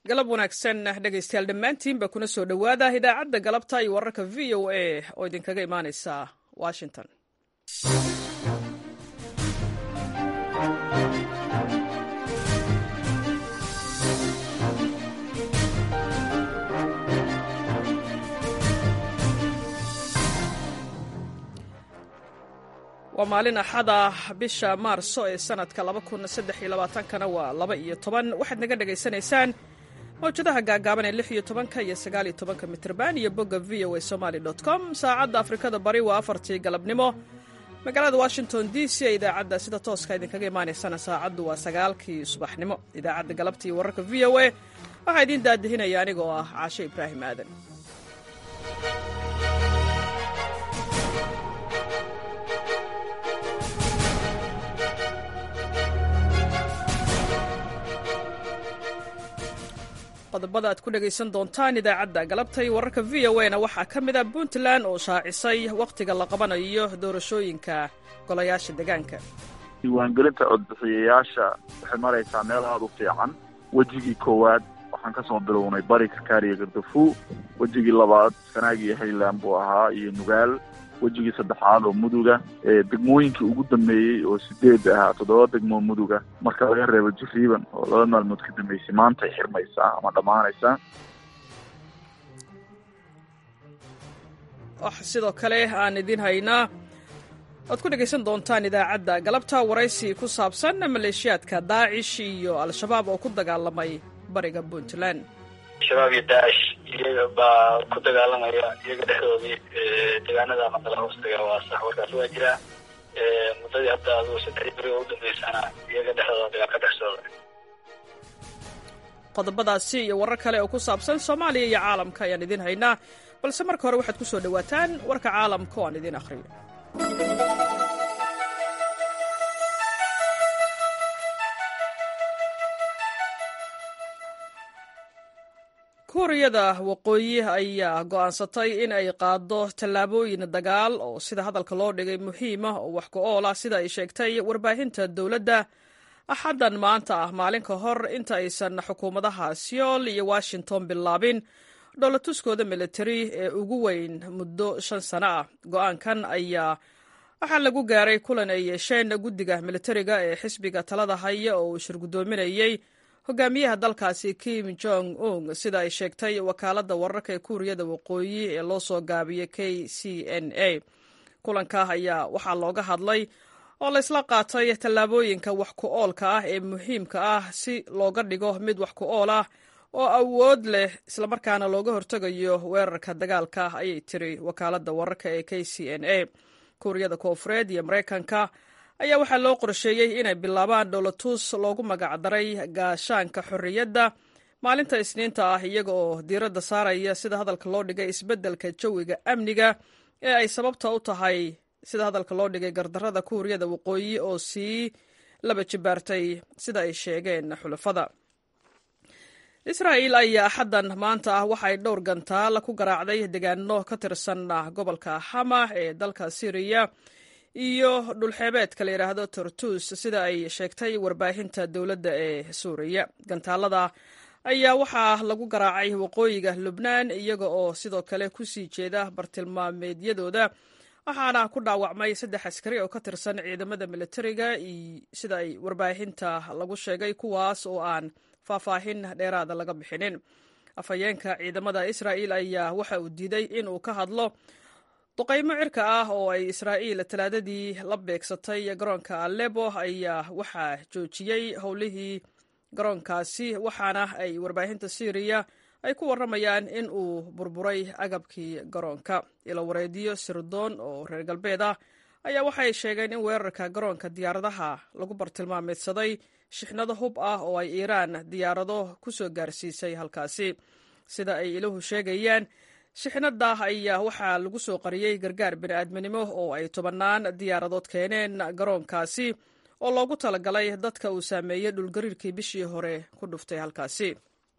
galab wanaagsan dhegaystayaal dhammaantiinba kuna soo dhowaada idaacadda galabta iyo wararka v o a oo idinkaga imaanaysa washington. waa maalin axada bisha maarso ee sanadka 2023kana waa 12 waxaad naga dhegaysanaysaan mawjadaha gaagaaban ee 16 iyo 19 mitrban iyo bogga voa somali.com. saacadda afrikada bari waa 4 galabnimo, magaalada washington d c ee idaacadda sida tooska idinkaga imaanaysana saacaddu waa 9 subaxnimo. idaacadda galabta iyo wararka v o a waxaa idiin daadihinaya anigoo ah caashe ibraahim aadan. qodobada aad ku dhegaysan doontaan idaacadda galabta iyo wararka v o a na waxaa ka mid ah puntland oo shaacisay wakhtiga la qabanayo doorashooyinka golayaasha deegaanka. diiwaangelinta codbixiyayaasha waxay maraysaa meel aada u fiican. wejigii koowaad waxaan ka soo bilownay bari karkaariya gardafuw, wejigii labaad sanaag iyo highland buu ahaa iyo nugaal, wejigii saddexaad oo muduga, degmooyinkii ugu dambeeyey oo 8 ahaa 7 degmoo muduga marka laga reebo jiriiban oo 2 maalmood ka dambeysay maantay xirmaysaa ama dhammaanaysaa. sidoo kale aan idiin haynaa oad ku dhegaysan doontaan idaacadda galabta waraysi ku saabsan maleeshiyaadka daacish iyo al-shabaab oo ku dagaalamay bariga puntland. shabaab iyo daacish iyaga baa ku dagaalamaya iyaga dhexdoodii deegaanada maqala hoostaga waa sax warkaas waa jiraa. muddadii hadda aduu 3 beri oo u dambeysana iyaga dhexdooda dagaal ka dhex socda. qodobadaasi iyo warar kale oo ku saabsan soomaaliya iyo caalamka ayaan idiin haynaa, balse marka hore waxaad ku soo dhowaataan warka caalamka oo aan idiin akhriyo. kuuriyada waqooyi ayaa go'aansatay in ay qaado tallaabooyin dagaal oo sida hadalka loo dhigay muhiima oo wax ku ool ah, sida ay sheegtay warbaahinta dowladda axaddan maanta ah, maalin ka hor inta aysan xukuumadaha Seoul iyo Washington bilaabin dhoolatuskooda militari ee ugu weyn muddo 5 sano ah. go'aankan ayaa waxaa lagu gaaray kulan ay yeesheen guddiga militariga ee xisbiga talada haya oo uu shirgudoominayay hogaamiyaha dalkaasi Kim Jong-un, sida ay sheegtay wakaaladda wararka ee kuuriyada waqooyi ee loo soo gaabiyey KCNA. kulanka ayaa waxaa looga hadlay oo la isla qaatay tallaabooyinka wax ku oolka ah ee muhiimka ah si looga dhigo mid wax ku ool ah oo awood leh islamarkaana looga hortegayo weerarka dagaalka, ayay tiri wakaaladda wararka ee KCNA. kuuriyada koonfureed iyo Mareykanka ayaa waxaa loo qorsheeyey inay bilaabaan dhoolatus loogu magacdaray gaashaanka xorriyadda maalinta Isniinta ah, iyaga oo diiradda saaraya sida hadalka loo dhigay isbeddelka jawiga amniga ee ay sababta u tahay sida hadalka loo dhigay gardarrada kuuriyada waqooyi oo sii laba jibaartay sida ay sheegeen xulafada. Israa'iil ayaa axaddan maanta ah waxay dhowr gantaal ku garaacday deegaano ka tirsan gobolka Hama ee dalka Syria iyo dhulxeebeedka la yidhaahdo Tartus, sida ay sheegtay warbaahinta dowladda ee Suuriya. gantaalada ayaa waxaa lagu garaacay waqooyiga Lubnaan iyaga oo sidoo kale ku sii jeeda bartilmaameedyadooda, waxaana ku dhaawacmay 3 askari oo ka tirsan ciidamada militariga sida ay warbaahinta lagu sheegay, kuwaas oo aan faahfaahin dheeraada laga bixinin. afhayeenka ciidamada Israa'iil ayaa waxa uu diiday inuu ka hadlo duqaymo cirka ah oo ay Israa'iil talaadadii la beegsatay garoonka Aleppo ayaa waxaa joojiyey howlihii garoonkaasi, waxaana ay warbaahinta Syria ay ku waramayaan in uu burburay agabkii garoonka. ilo wareediyo sirdoon oo reer galbeed ah ayaa waxay sheegeen in weerarka garoonka diyaaradaha lagu bartilmaameedsaday shixnado hub ah oo ay Iiraan diyaarado ku soo gaarsiisay halkaasi. sida ay iluhu sheegayaan, shixnada ayaa waxaa lagu soo qariyey gargaar bini'aadminimo oo ay 10 diyaaradood keeneen garoonkaasi oo loogu talagalay dadka uu saameeyey dhulgariirkii bishii hore ku dhuftay halkaasi.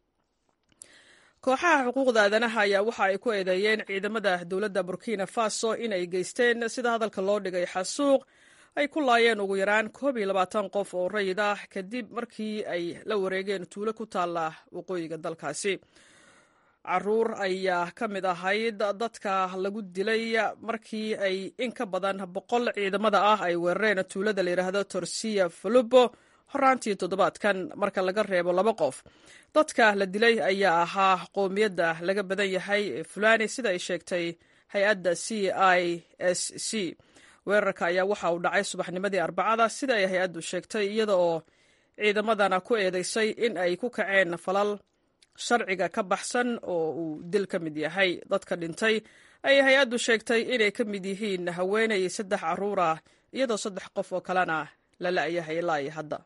kooxaha xuquuqda aadanaha ayaa waxa ay ku eedeeyeen ciidamada dowladda Burkina Faso in ay geysteen sida hadalka loo dhigay xasuuq ay ku laayeen ugu yaraan 21 qof oo rayid ah kadib markii ay la wareegeen tuulo ku taalla waqooyiga dalkaasi. caruur ayaa ka mid ahayd dadka lagu dilay markii ay in ka badan 100 ciidamada ah ay weerareen tuulada la yiraahdo Torsia Fulubo horaantii toddobaadkan marka laga reebo 2 qof. dadka la dilay ayaa ahaa qoomiyadda laga badan yahay ee Fulani sida ay sheegtay hay-adda CISC. weerarka ayaa waxa uu dhacay subaxnimadii Arbacada sida ay hay-addu sheegtay iyada oo ciidamadana ku eedeysay in ay ku kaceen falal sharciga ka baxsan oo uu dil ka mid yahay. dadka dhintay ayay hay-addu sheegtay inay ka mid yihiin haweeney 3 caruur ah iyadoo 3 qof oo kalena la la'yahay ilaa iyo hadda.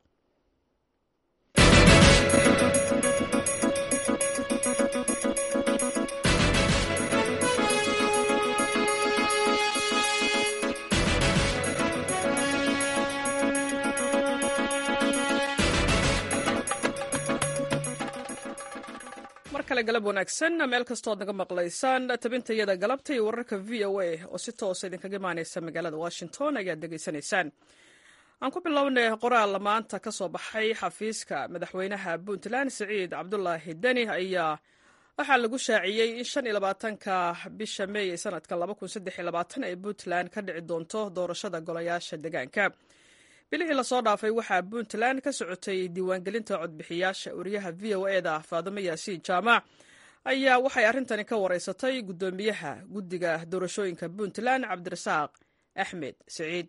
markale galab wanaagsan meel kastoo naga maqlaysaan tabintayada galabta iyo wararka VOA oo si toos idinkaga imaaneysa magaalada Washington ayaad degeysanaysaan. aan ku bilownay qoraal maanta ka soo baxay xafiiska madaxweynaha Puntland Siciid Cabdullaahi Deni ayaa waxaa lagu shaaciyey in 25ka bisha May sanadka 2023 ay Puntland ka dhici doonto doorashada golayaasha deegaanka. bilihii la soo dhaafay waxaa Puntland ka socotay diiwaangelinta codbixiyaasha. wariyaha VOA-da Faadimo Yaasiin Jaamac ayaa waxay arrintani ka wareysatay gudoomiyaha guddiga doorashooyinka Puntland Cabdirasaaq Axmed Siciid.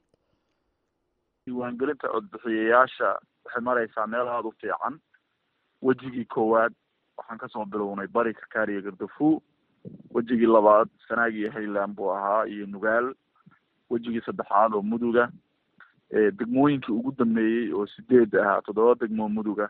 diiwaangelinta codbixiyayaasha waxay maraysaa meel aad u fiican. wejigii koowaad waxaan kasoo bilownay bari Karkaar iyo Gardafu. wejigii labaad Sanaag iyo Highland buu ahaa iyo Nugaal. wejigii saddexaad oo Muduga. degmooyinkii ugu dambeeyey oo 8 ahaa 7 degmo Muduga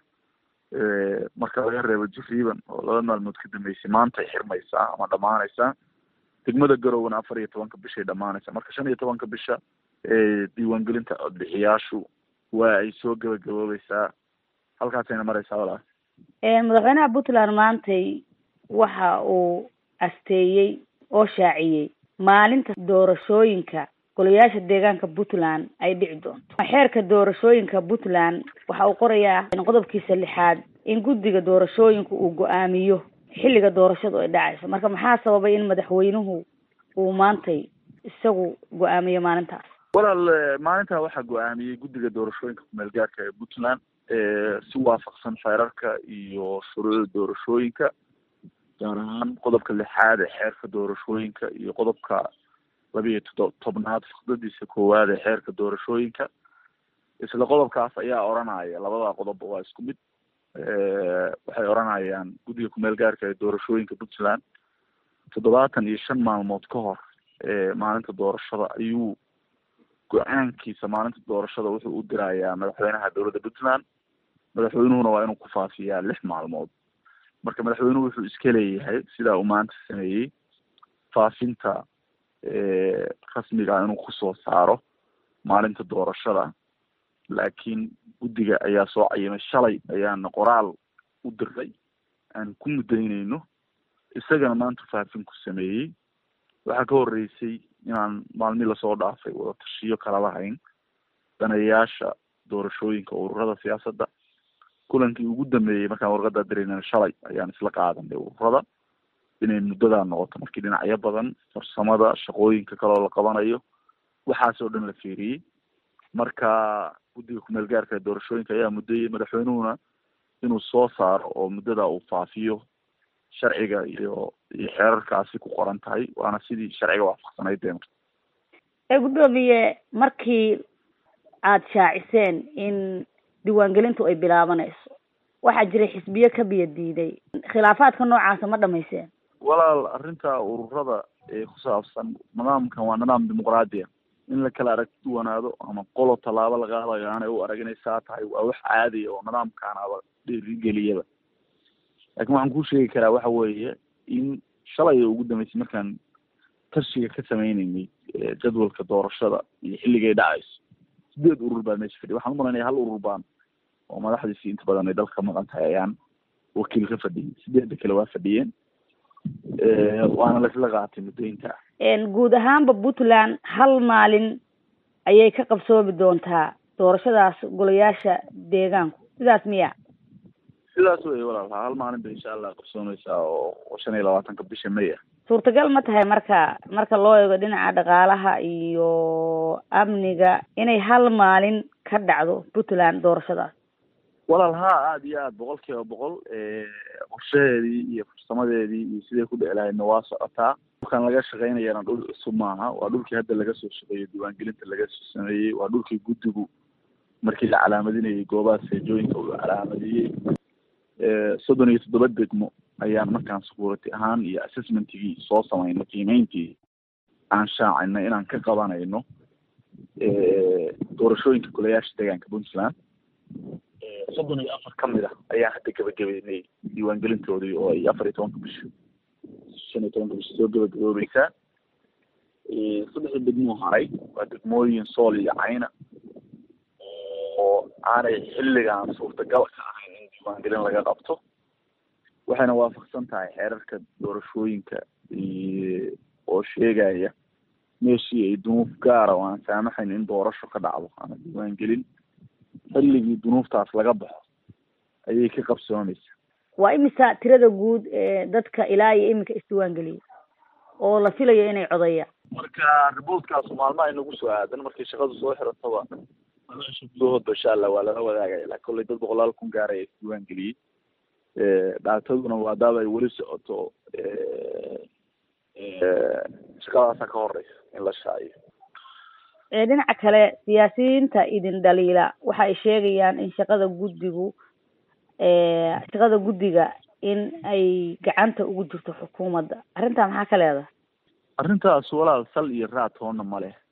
marka laga reebo Jiriban oo 2 maalmood ka dambeysay maanta ay xirmaysaa ama dhamaanaysaa. degmada Garowe 14 bishay dhamaanaysaa. marka 15 bisha diiwaangelinta codbixiyaashu waa ay soo gabagaboobaysaa. halkaasayna maraysaa walaa. madaxweynaha Puntland maantay waxa uu asteeyey oo shaaciyey maalinta doorashooyinka golayaasha deegaanka Puntland ay dhici doonto. xeerka doorashooyinka Puntland waxa uu qorayaa qodobkiisa 6 in guddiga doorashooyinku uu go'aamiyo xilliga doorashadu ay dhacayso. marka maxaa sababay in madaxweynuhu uu maantay isagu go'aamiyo maalintaas? walaal maalintaa waxaa go'aamiyey guddiga doorashooyinka ku meel gaarka ee Puntland si waafaqsan xeerarka iyo shuruucda doorashooyinka, gaar ahaan qodobka 6 ee xeerka doorashooyinka iyo qodobka 12 faqradiisa koowaad ee xeerka doorashooyinka. isla qodobkaas ayaa oranaya labada qodob waa isku mid. waxay oranayaan guddiga ku meel gaarka ee doorashooyinka Puntland 75 maalmood ka hor maalinta doorashada ayuu go-aankiisa maalinta doorashada wuxuu u dirayaa madaxweynaha dowladda Puntland. madaxweynuhuna waa inuu ku faafiyaa 6 maalmood. marka madaxweynuhu wuxuu iska leeyahay sidaa uu maanta sameeyey faafinta rasmiga inuu kusoo saaro maalinta doorashada. laakiin guddiga ayaa soo cayimay. shalay ayaana qoraal u diray aan ku mudaynayno. isagana maanta faafin ku sameeyey. waxaa ka horeysay inaan maalmii lasoo dhaafay wada tashiyo kala lahayn daneeyaasha doorashooyinka ururada siyaasadda. kulankii ugu dambeeyey markaan warqada dirayna shalay ayaan isla qaadanay ururada inay muddadaa noqoto markii dhinacyo badan farsamada shaqooyinka kaloo la qabanayo waxaasoo dhan la fiiriyey. marka guddiga kumeel gaarka doorashooyinka ayaa muddayey madaxweynuhuna inuu soo saaro oo muddada uu faafiyo sharciga iyo xeerarkaasi ku qoran tahay. waana sidii sharciga waafaqsanayd deemta. gudoomiye markii aad shaaciseen in diiwaangelintu ay bilaabanayso waxaa jiray xisbiyo ka biyo diiday. khilaafaadka noocaasa ma dhamayseen? walaal arrinta ururada ee ku saabsan nidaamkan waa nidaam dimuqraadiya. in la kala aragti duwanaado ama qolo tallaabo la qaadayo aanay u arag inay saa tahay waa wax caadiya oo nidaamkaanaba dhiirigeliyaba. laakiin waxaan kuu sheegi karaa waxa weeye in shalay ugu dambeysay markaan tashiga ka sameynaynay jadwalka doorashada iyo xilligay dhacayso 8 urur baa meesha fadhiya. waxaan u malaynayaa 1 urur baan oo madaxdiisii inta badan ay dalka maqan tahay ayaan wakiil ka fadhiyay. 8 kale waa fadhiyeen. waana laisla qaatay mudooyinka. guud ahaanba Puntland hal maalin ayay ka qabsoomi doontaa doorashadaas golayaasha deegaanku, sidaas miya? sidaas wey walaal, hal maalin bay insha allah qabsoonaysaa oo 25 bisha May ah. suurtagal ma tahay marka loo eego dhinaca dhaqaalaha iyo amniga inay hal maalin ka dhacdo Puntland doorashadaas? walaal haa, aada iyo aad 100% qorshaheedii iyo farsamadeedii iyo sidee ku dhici lahaydna waa socotaa. dhulkan laga shaqaynayana dhul cusub maaha, waa dhulkii hadda laga soo shaqeeyey, diiwaangelinta laga soo sameeyey, waa dhulkii guddigu markii la calaamadinayay goobaha seejooyinka uu calaamadiyey. 37 degmo ayaan markaan security ahaan iyo assessmentigii soo samaynay, qiimeyntii aan shaacinay inaan ka qabanayno doorashooyinka golayaasha deegaanka Puntland. 34 ka mid ah ayaan hadda gabagabeynay diiwaangelintoodii oo ay 14 bisha 15 bisha soo gabagaboobaysaa. 3 degmo haray waa degmooyin Sool iyo Cayna oo aanay xilligan suurtagal ka ahayn in diiwaangelin laga qabto, waxayna waafaqsan tahay xeerarka doorashooyinka oo sheegaya meeshii ay dunuuf gaara oo aan saamaxayn in doorasho ka dhacdo ama diiwaangelin xilligii dunuuftaas laga baxo ayay ka qabsoomaysaa. waa imisa tirada guud ee dadka ilaa iyo iminka isdiiwaangeliyay oo la filayo inay codayaan? marka riboodkaas maalmaha inagu soo aadan markii shaqadu soo xirataba gudahoodba insha allah waa lala wadaagaya. laakiin kolley dad 100,000 gaaraya isdiiwaangeliyey. dhaataduna waa daaba ay weli socoto, shaqadaasa ka horeysa in la shaaciyo. dhinaca kale siyaasiyiinta idin dhaliila waxa ay sheegayaan in shaqada guddiga in ay gacanta ugu jirto xukuumadda. arrintaa maxaa ka leedahay? arrintaas walaal sal iyo raad toona ma leh.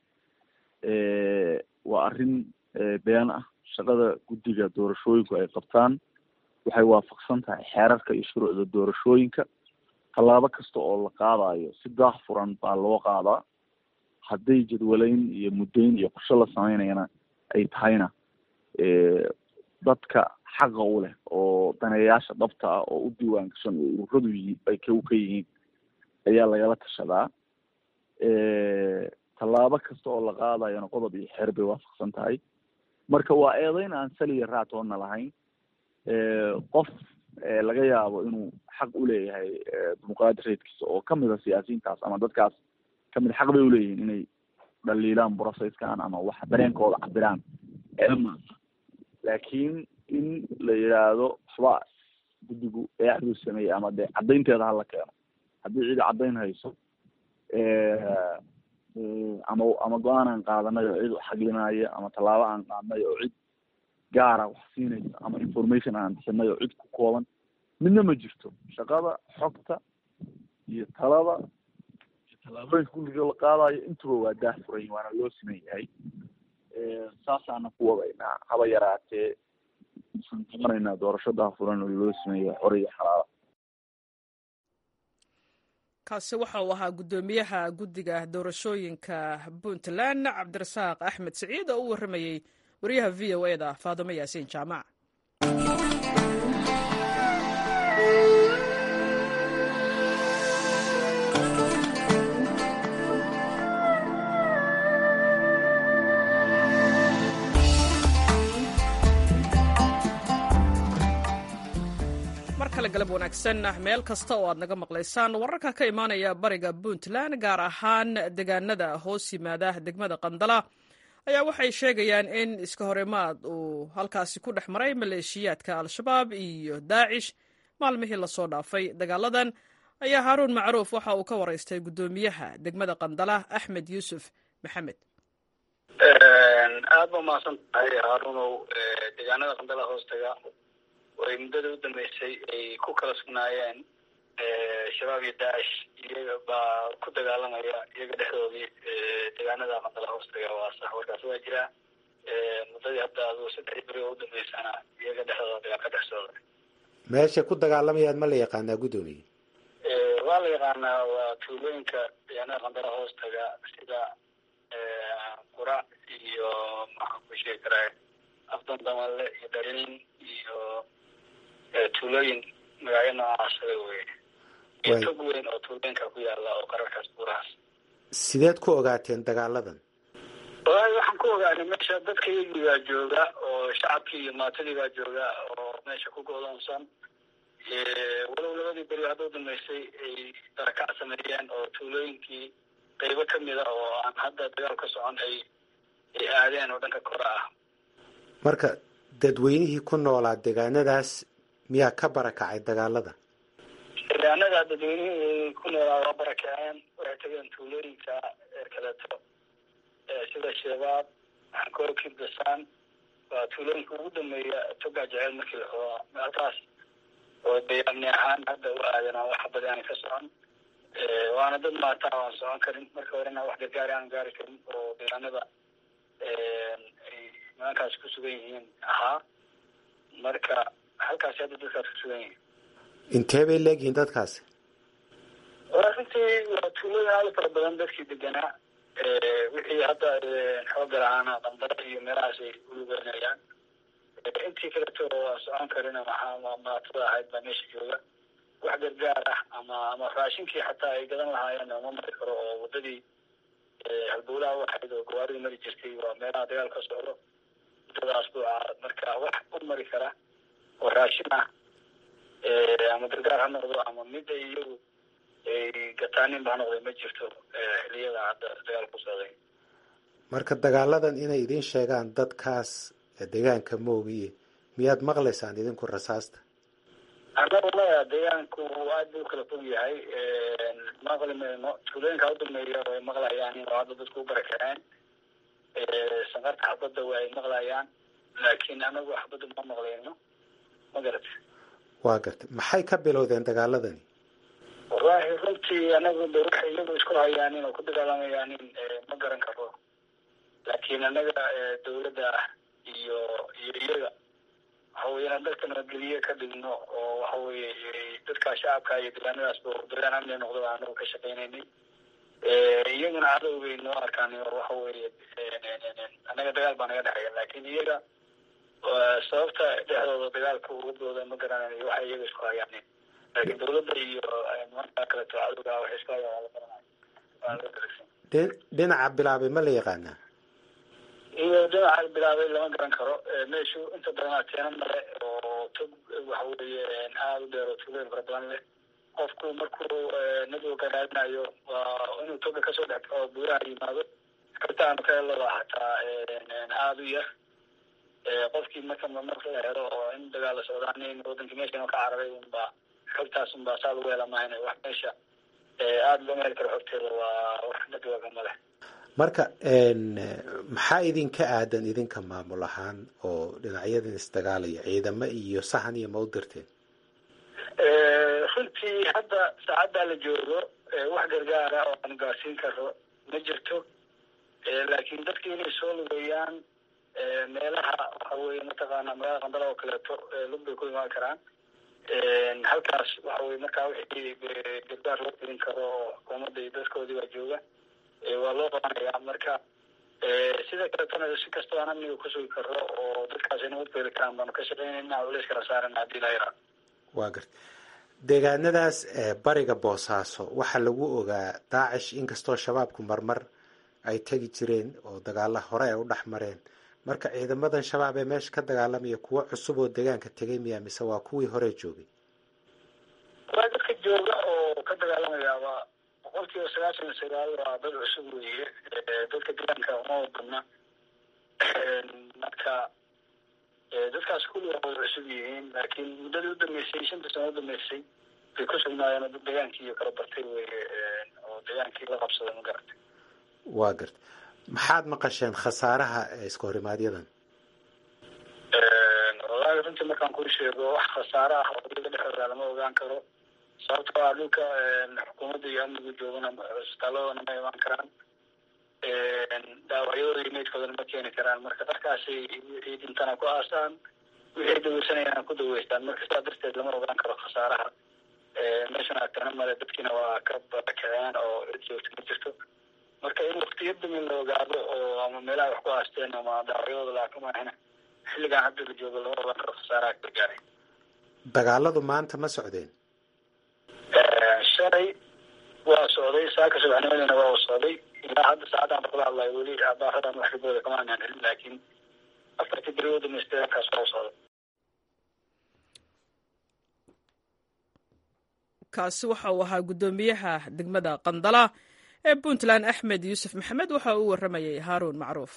waa arrin been ah. shaqada guddiga doorashooyinku ay qabtaan waxay waafaqsan tahay xeerarka iyo shuruucda doorashooyinka. tallaabo kasta oo la qaadayo si daahfuran baa loo qaadaa. hadday jadwaleyn iyo muddayn iyo qorshe la sameynayana ay tahayna dadka xaqa u leh oo daneeyaasha dhabta ah oo u diiwaan gashan oo ururadu ay ka yihiin ayaa lagala tashadaa. tallaabo kasta oo la qaadayona qodob iyo xeer bay waafaqsan tahay. marka waa eedayn aan sal iyo raad toona lahayn. qof laga yaabo inuu xaq u leeyahay dimuqraadi reedkiisa oo kamid a siyaasiyiintaas ama dadkaas kamid xaq bay uleeyihiin inay dhaliilaan processkan ama wax dareenkooda cabiraan eema. laakiin in la yidhaahdo waxba guddigu eexduu sameeyey ama dee caddaynteeda hala keeno, haddii cidi caddayn hayso ama go-aan aan qaadanay oo cid xaglinaya ama tallaabo aan qaadnay oo cid gaara wax siinaysa ama information aan bixinay oo cid ku kooban midna ma jirto. shaqada xogta iyo talada iyo tallaabooyinka guddiga la qaadayo intuba waa daahfuran waana loo siman yahay. saasaana ku wadaynaa haba yaraatee waxaan qabanaynaa doorasho daahfuran oo loo siman yahay xor iyo xalaala. kaasi waxa uu ahaa guddoomiyaha guddiga doorashooyinka Puntland Cabdirasaaq Axmed Siciid oo u waramayay wariyaha VOA-da Faadimo Yaasiin Jaamac. galab wanaagsan meel kasta oo aad naga maqlaysaan. wararka ka imaanaya bariga Puntland gaar ahaan deegaanada hoos yimaada degmada Qandala ayaa waxay sheegayaan in iska horimaad uu halkaasi ku dhex maray maleeshiyaadka Al-Shabaab iyo Daacish maalmihii la soo dhaafay. dagaaladan ayaa Haruun Macruuf waxa uu ka waraystay guddoomiyaha degmada Qandala Axmed Yuusuf Maxamed. aad baa mahadsantahay Haruunow. deegaanada Qandala hoostaga way muddada u dambeysay ay ku kala sugnaayeen shabaab iyo Daacish iyaga baa ku dagaalamaya iyaga dhexdoodii deegaanada Qandala hoostaga. waa sax, warkaas waa jira. muddadii hadda aduu 3 beri oo u dambeysana iyaga dhexdooda dagaal ka dhex socda. meesha ku dagaalamayaan ma la yaqaanaa guddoomiye? waa la yaqaanaa. waa tuulooyinka deegaanada Qandala hoostaga sida qurac iyo maxaan ku sheegi karaa afdan damalle iyo darin iyo tuulooyin magacyo noocaasa wey. iyo tog weyn oo tuulooyinka ku yaala oo qararkaas buurahaas. sideed ku ogaateen dagaaladan? walahi waxaan ku ogaanay meesha dadka iyagii baa jooga oo shacabkii iyo maatadii baa jooga oo meesha ku go'doonsan walow labadii beri hadda u dambeysay ay darakac sameeyeen oo tuulooyinkii qaybo kamida oo aan hadda dagaal ka socon ay aadeen oo dhanka kore ah. marka dadweynihii ku noolaa deegaanadaas miyaa ka barakacay dagaalada? deegaanada dadweynihii ku noolaa waa barakaceen, waxay tageen tuulooyinka kaleeto sida shabaab, xankoor, kibdasaan, waa tuulooyinka ugu dambeeya toga jecel markii halkaas oo deegaani ahaan hadda u aadanaa wax badi aan ka socon. waana dad maataa aan socon karin, marka horena wax gargaari aan gaari karin oo deegaanada ay nimankaas ku sugan yihiin ahaa. marka halkaasi hadda dadkaas ku sugan yihiin. intee bay leegyihiin dadkaasi? runtii waa tuulooyin aad u fara badan dadkii deganaa. wixii hadda xooga lahaana qandara iyo meelahaas ay ulugeynayaan. intii kaleto waa socon karin ama maatada ahayd baa meesha jooga. wax gargaar ah ama raashinkii xataa ay gadan lahaayeen ma mari karo oo wadadii halbowlaha waxayd oo gawaaridii mari jirtay waa meelaha dagaal ka socdo wadadaas buu ahaa. marka wax u mari kara oo raashin ah ama gargaar ha noqdo ama mid ay iyagu ay gataanin ba ha noqday ma jirto xiliyada hadda dagaal ku socday. marka dagaaladan inay idin sheegaan dadkaas deegaanka moogiye miyaad maqlaysaan idinku rasaasta? annagu maya, deegaanku aad buu kala fog yahay. maqli mayno. tuulooyinka u dambeeya way maqlayaan in hadda dadku u barakaceen. sanqarta xabadda way maqlayaan, laakiin anagu xabadda ma maqlayno. ma garata? waa gartay. maxay ka bilowdeen dagaaladani? wallahi runtii anagu de waxay iyagu isku hayaanin oo ku dagaalamayaanin ma garan karo. laakiin anaga dawladda iyo iyaga waxaweye inaan dadka nabadgeliye ka dhigno oo waxaweye dadka shacabka iyo deegaanadaasba deegaan amni noqdo anagu ka shaqaynaynay. iyaguna cadowgay noo arkaan waxaweye anaga dagaal baa naga dhexeeya, laakiin iyaga sababta dhexdooda dagaalka ugadooda ma garanayo waxay iyaga isku hayaanin. laakiin dawladda iyo markaa kaleto cadowga waxay isku hayaan waa la garanayo. dhinaca bilaabay ma la yaqaanaa? iyo dhinaca bilaabay lama garan karo. meeshu inta badan ateena male oo tog waxaweye aada u dheer oo tuulooyin fara badan leh. qofku markuu nadowga raadinayo waa inuu toga kasoo dhex oo buuraha yimaado. kabtaanu ka helaba hataa aada u yar. qofkii marka la helo oo in dagaal la socdaan in wadankii meesha ka cararay unbaa xogtaas unbaa saa lagu hela maahan. wax meesha aada looma heli karo xogteeda, waa wax nadowga male. marka maxaa idinka aadan idinka maamul ahaan oo dhinacyadan isdagaalaya ciidamo iyo sahan iyo ma u dirteen? runtii hadda saacaddaa la joogo wax gargaara oo aan gaarsiin karo ma jirto. laakiin dadka inay soo lugeeyaan meelaha waxaweye mataqaana magaalada qandala oo kaleeto lug bay ku imaan karaan. halkaas waxaweye markaa wixii gargaar loo gelin karo oo xukuumadda iyo dadkoodii baa jooga waa loo qabanayaa. marka sida kaletana si kastoo aan amniga kusugi karo oo dadkaas ay nabad ku heli karaan baanu ka shaqaynayna culeys kala saarana haddii la yaraa. waa garta. deegaanadaas bariga boosaaso waxaa lagu ogaa daacish inkastoo shabaabku marmar ay tegi jireen oo dagaala hore ay u dhex mareen. marka ciidamadan shabaab ee meesha ka dagaalamaya kuwo cusub oo deegaanka tegay miyaa mise waa kuwii hore joogay? waa dadka jooga oo ka dagaalamaya waa 99% waa dad cusub weeye. dadka deegaanka uma wadana. marka dadkaas kulli waa cusub yihiin, laakiin muddadii u dambeysay 5 sano u dambeysay bay ku sugnaayeen oo dad deegaankii iyo kala bartay weeye oo deegaankii la qabsaday ma garatay. waa garta. maxaad maqasheen khasaaraha iska horimaadyaddan? wallahi runtii markaan kuu sheego wax khasaare ah oo iyaga dhexdooda lama ogaan karo. sababtoo ah dhulka xukuumadda iyo amnigu joogana cisbitaaladana ma imaan karaan. dhaawacyadooda iyo meydkoodana ma keeni karaan. marka dadkaasay wixii dhintana ku aasaan, wixii daweysanayana ku daweystaan. marka sidaa darteed lama ogaan karo khasaaraha. meeshana agtana male, dadkiina waa ka barakaceen oo cid joogta ma jirto. marka in waktiyo damin la ogaado oo ama meelaha wax ku aasteen ama dhaawacyadooda laakamahina xilligaan hadda la joogo lama ogaan karo khasaaraha ka gaaray. dagaaladu maanta ma socdeen? shalay waa socday, saaka subaxnimadina waa socday. ilaa hadda saacadaan kula hadlayo weli abaahadan wax kabooda kama aanaan helin laakiin afartii beri u dhamaystay halkaas waa u socda. kaasi waxa uu ahaa guddoomiyaha degmada qandala ee puntland axmed yuusuf maxamed waxa uu warramayay haaruun macruuf.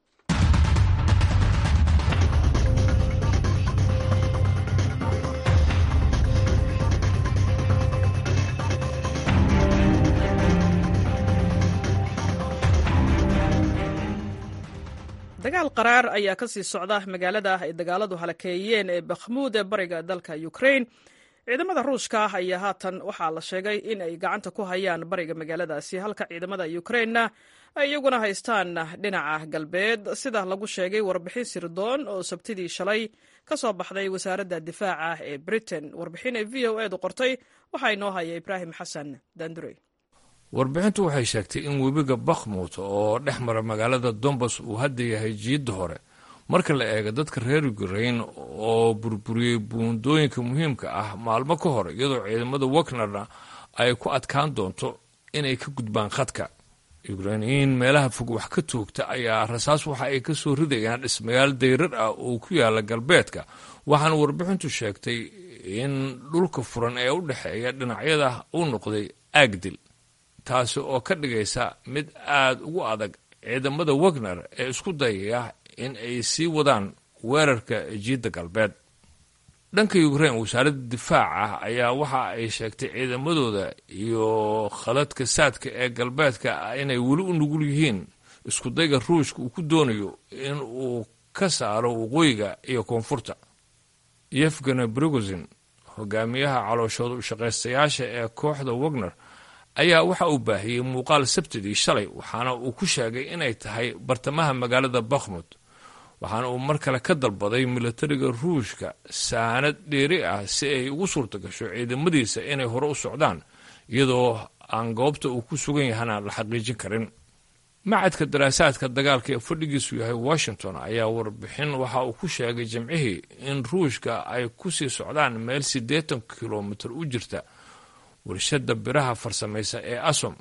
dagaal qaraar ayaa ka sii socda magaalada ay dagaaladu halakeeyeen ee bakhmuud ee bariga dalka ukraine. ciidamada ruushka ayaa haatan waxaa la sheegay in ay gacanta ku hayaan bariga magaaladaasi halka ciidamada ukrainena ay iyaguna haystaan dhinaca galbeed sida lagu sheegay warbixin sirdoon oo sabtidii shalay ka soo baxday wasaaradda difaaca ee britain. warbixin ee v o edu qortay waxaa inoo haya ibraahim xasan dandurey. warbixintu waxay sheegtay in webiga bakhmut oo dhex mara magaalada dombas uu hadda yahay jiidda hore marka la eego dadka reer ukrain oo burburiyey buundooyinka muhiimka ah maalmo ka hor iyadoo ciidamada wagnerna ay ku adkaan doonto inay ka gudbaan khadka. ukrainiyiin meelaha fog wax ka toogta ayaa rasaas waxa ay ka soo ridayaan dhismayaal dayrar ah oo ku yaala galbeedka, waxaana warbixintu sheegtay in dhulka furan ee u dhexeeya dhinacyada uu noqday aagdil, taasi oo ka dhigaysa mid aad ugu adag ciidamada wagner ee isku dayaya in ay sii wadaan weerarka jiidda galbeed. dhanka ukrain wasaaradda difaaca ayaa waxa ay sheegtay ciidamadooda iyo khaladka saadka ee galbeedka inay weli u nugul yihiin iskudayga ruushka uu ku doonayo in uu ka saaro waqooyiga iyo koonfurta. yefgeni brigozin, hogaamiyaha calooshooda u shaqaystayaasha ee kooxda wagner, ayaa waxa uu baahiyey muuqaal sabtidii shalay waxaana uu ku sheegay inay tahay bartamaha magaalada bakhmut, waxaana uu mar kale ka dalbaday militariga ruushka saanad dheeri ah si ay ugu suurta gasho ciidamadiisa inay hore u socdaan iyadoo aan goobta uu ku sugan yahana la xaqiijin karin. macadka daraasaadka dagaalka ee fadhigiisu yahay washington ayaa warbixin waxa uu ku sheegay jimcihii in ruushka ay ku sii socdaan meel 80 kilomitir u jirta warshada biraha farsamaysa ee asom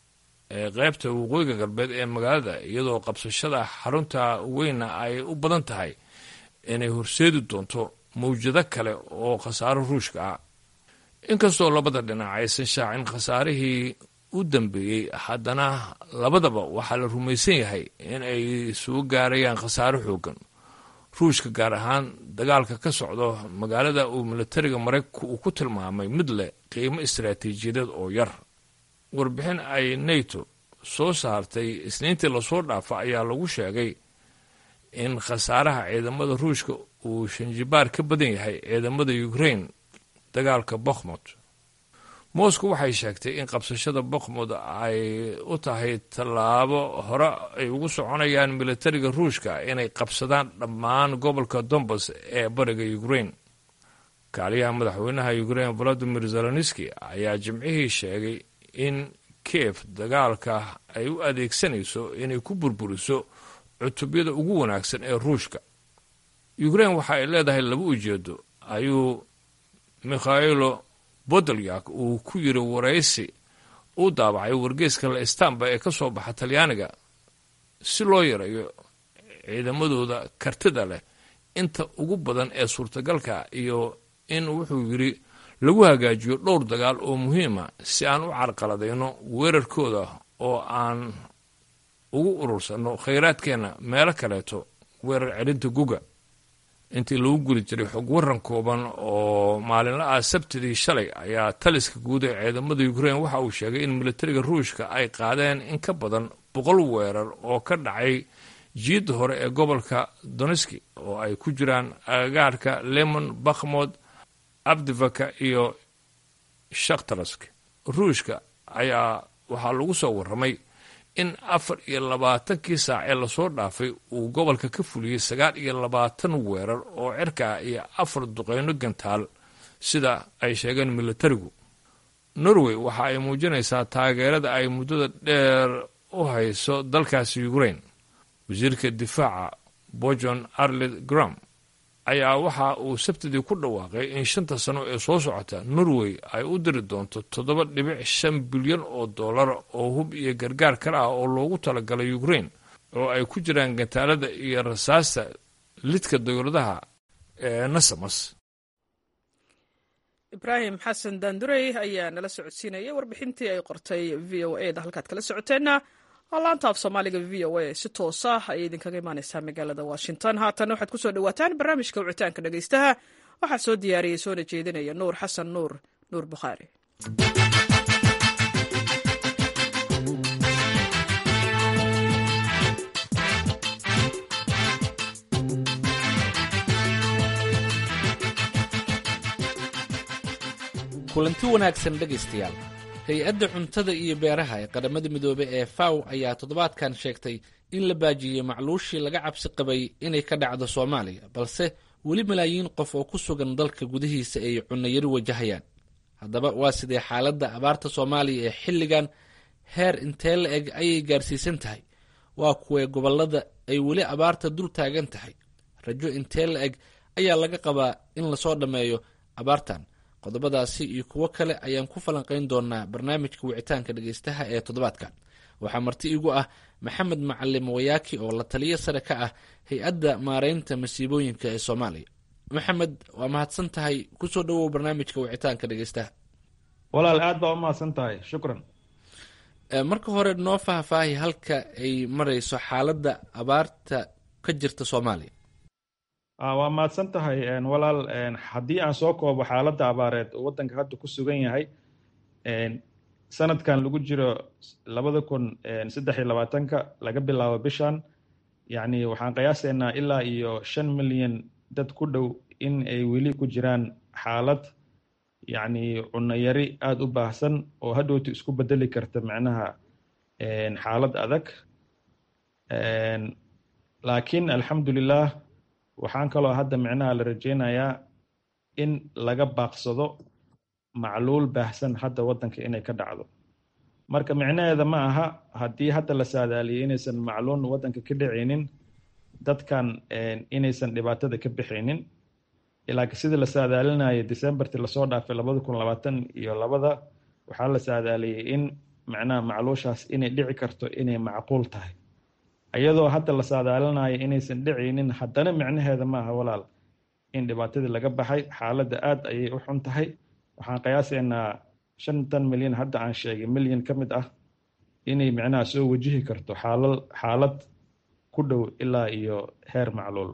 ee qaybta waqooyiga galbeed ee magaalada, iyadoo qabsashada xarunta weyna ay u badan tahay inay horseedi doonto mawjado kale oo khasaaro ruushka ah. inkastoo labada dhinac aysan shaacin khasaarihii u dambeeyey, haddana labadaba waxaa la rumaysan yahay in ay soo gaarayaan khasaaro xoogan. ruushka gaar ahaan dagaalka ka socdo magaalada uu militariga maraykanku uu ku tilmaamay mid leh qiimo istaraatiijiyadeed oo yar. warbixin ay nato soo saartay isniintii lasoo dhaafa ayaa lagu sheegay in khasaaraha ciidamada ruushka uu shanjibaar ka badan yahay ciidamada ukrain dagaalka bakhmut. moscow waxay sheegtay in qabsashada bakhmut ay u tahay tallaabo hore ay ugu soconayaan militariga ruushka inay qabsadaan dhammaan gobolka dombas ee bariga ukrain. kaaliyaha madaxweynaha ukrain volodimir zelenski ayaa jimcihii sheegay in kiev dagaalka ay u adeegsanayso inay ku burburiso cutubyada ugu wanaagsan ee ruushka. ukrain waxa ay leedahay laba ujeedo, ayuu mikhailo bodolyak uu ku yiri waraysi uu daabacay wargeyska la istanba ee ka soo baxa talyaaniga, si loo yareeyo ciidamadooda kartida leh inta ugu badan ee suurtagalka iyo in wuxuu yidhi lagu hagaajiyo dhowr dagaal oo muhiima si aan u carqaladayno weerarkooda oo aan ugu urursanno khayraadkeenna meelo kaleeto weerar celinta guga. intii lagu guri jiray xog waran kooban oo maalinla ah sabtidii shalay ayaa taliska guud ee ciidamada ukrain waxa uu sheegay in militariga ruushka ay qaadeen in ka badan 100 weerar oo ka dhacay jiidda hore ee gobolka donetski oo ay ku jiraan agagaarka lemon, bakhmut, abdivaka iyo shakhtarsk. ruushka ayaa waxaa lagu soo warramay in 24 saac ee lasoo dhaafay uu gobolka ka fuliyey 29 weerar oo cirka iyo 4 duqeyno gantaal sida ay sheegeen militarigu. norway waxa ay muujinaysaa taageerada ay muddada dheer u hayso dalkaasi ukrain. wasiirka difaaca bojon arled gram ayaa waxa uu sabtidii ku dhawaaqay in 5 sano ee soo socota Norway ay u diri doonto $7.5 bilyan oo hub iyo gargaar kale ah oo loogu talagalay Ukraine oo ay ku jiraan gantaalada iyo rasaasta lidka dowladaha ee NASAMS. ibraahim xasan daandurey ayaa nala socodsiinayay warbixintii ay qortay VOA da halkaad kala socoteenna laanta af soomaaliga VOA si toos ah ayay idinkaga imaaneysaa magaalada Washington. haatan waxaad ku soo dhawaataan barnaamijka wicitaanka dhagaystaha waxaa soo diyaariyey soona jeedinaya nuur xasan nuur bukhaari. kulanti wanaagsan dhegaystayaal. hay-adda cuntada iyo beeraha ee qaramada midoobey ee FAO ayaa toddobaadkan sheegtay in la baajiyey macluushii laga cabsi qabay inay ka dhacdo Soomaaliya, balse weli malaayiin qof oo ku sugan dalka gudihiisa ay cunno yari wajahayaan. haddaba waa sidee xaaladda abaarta Soomaaliya ee xilligan? heer intee la eg ayay gaarsiisan tahay? waa kuwee gobollada ay weli abaarta dul taagan tahay? rajo intee la eg ayaa laga qabaa in lasoo dhammeeyo abaartan? qodobadaasi iyo kuwo kale ayaan ku falanqayn doonaa barnaamijka wicitaanka dhagaystaha ee toddobaadkan. waxaa marti igu ah maxamed macalin wayaaki oo la taliyo sare ka ah hay-adda maareynta masiibooyinka ee Soomaaliya. maxamed, waa mahadsan tahay, kusoo dhawow barnaamijka wicitaanka dhagaystaha. walaal aad baa u mahadsan tahay, shukran. marka hore noo faahfaahi halka ay marayso xaaladda abaarta ka jirta Soomaaliya. waa mahadsan tahay walaal. haddii aan soo koobo xaaladda abaareed oo waddanka hadda ku sugan yahay sanadkan lagu jiro 2023 laga bilaabo bishan, yacni waxaan qiyaasaynaa ilaa iyo 5 milyan dad ku dhow in ay weli ku jiraan xaalad yacni cunno yari aada u baahsan oo hadhowtu isku bedeli karta macnaha xaalad adag. laakiin alxamdulilah waxaan kaloo hadda micnaha la rajaynayaa in laga baaqsado macluul baahsan hadda waddanka inay ka dhacdo. marka micnaheeda ma aha haddii hadda la saadaaliyay inaysan macluul waddanka ka dhacaynin dadkan inaysan dhibaatada ka bixaynin. ilaa sida la saadaalinaya Decembertii lasoo dhaafay 2022 waxaa la saadaaliyay in macnaha macluushaas inay dhici karto inay macquul tahay. iyadoo hadda la saadaalinayo inaysan dhicaynin, haddana micnaheeda maaha walaal in dhibaatadii laga baxay. xaaladda aad ayay u xun tahay. waxaan qiyaasaynaa 5 milyan hadda aan sheegay milyan ka mid ah inay micnaha soo wajihi karto xaalad ku dhow ilaa iyo heer macluul.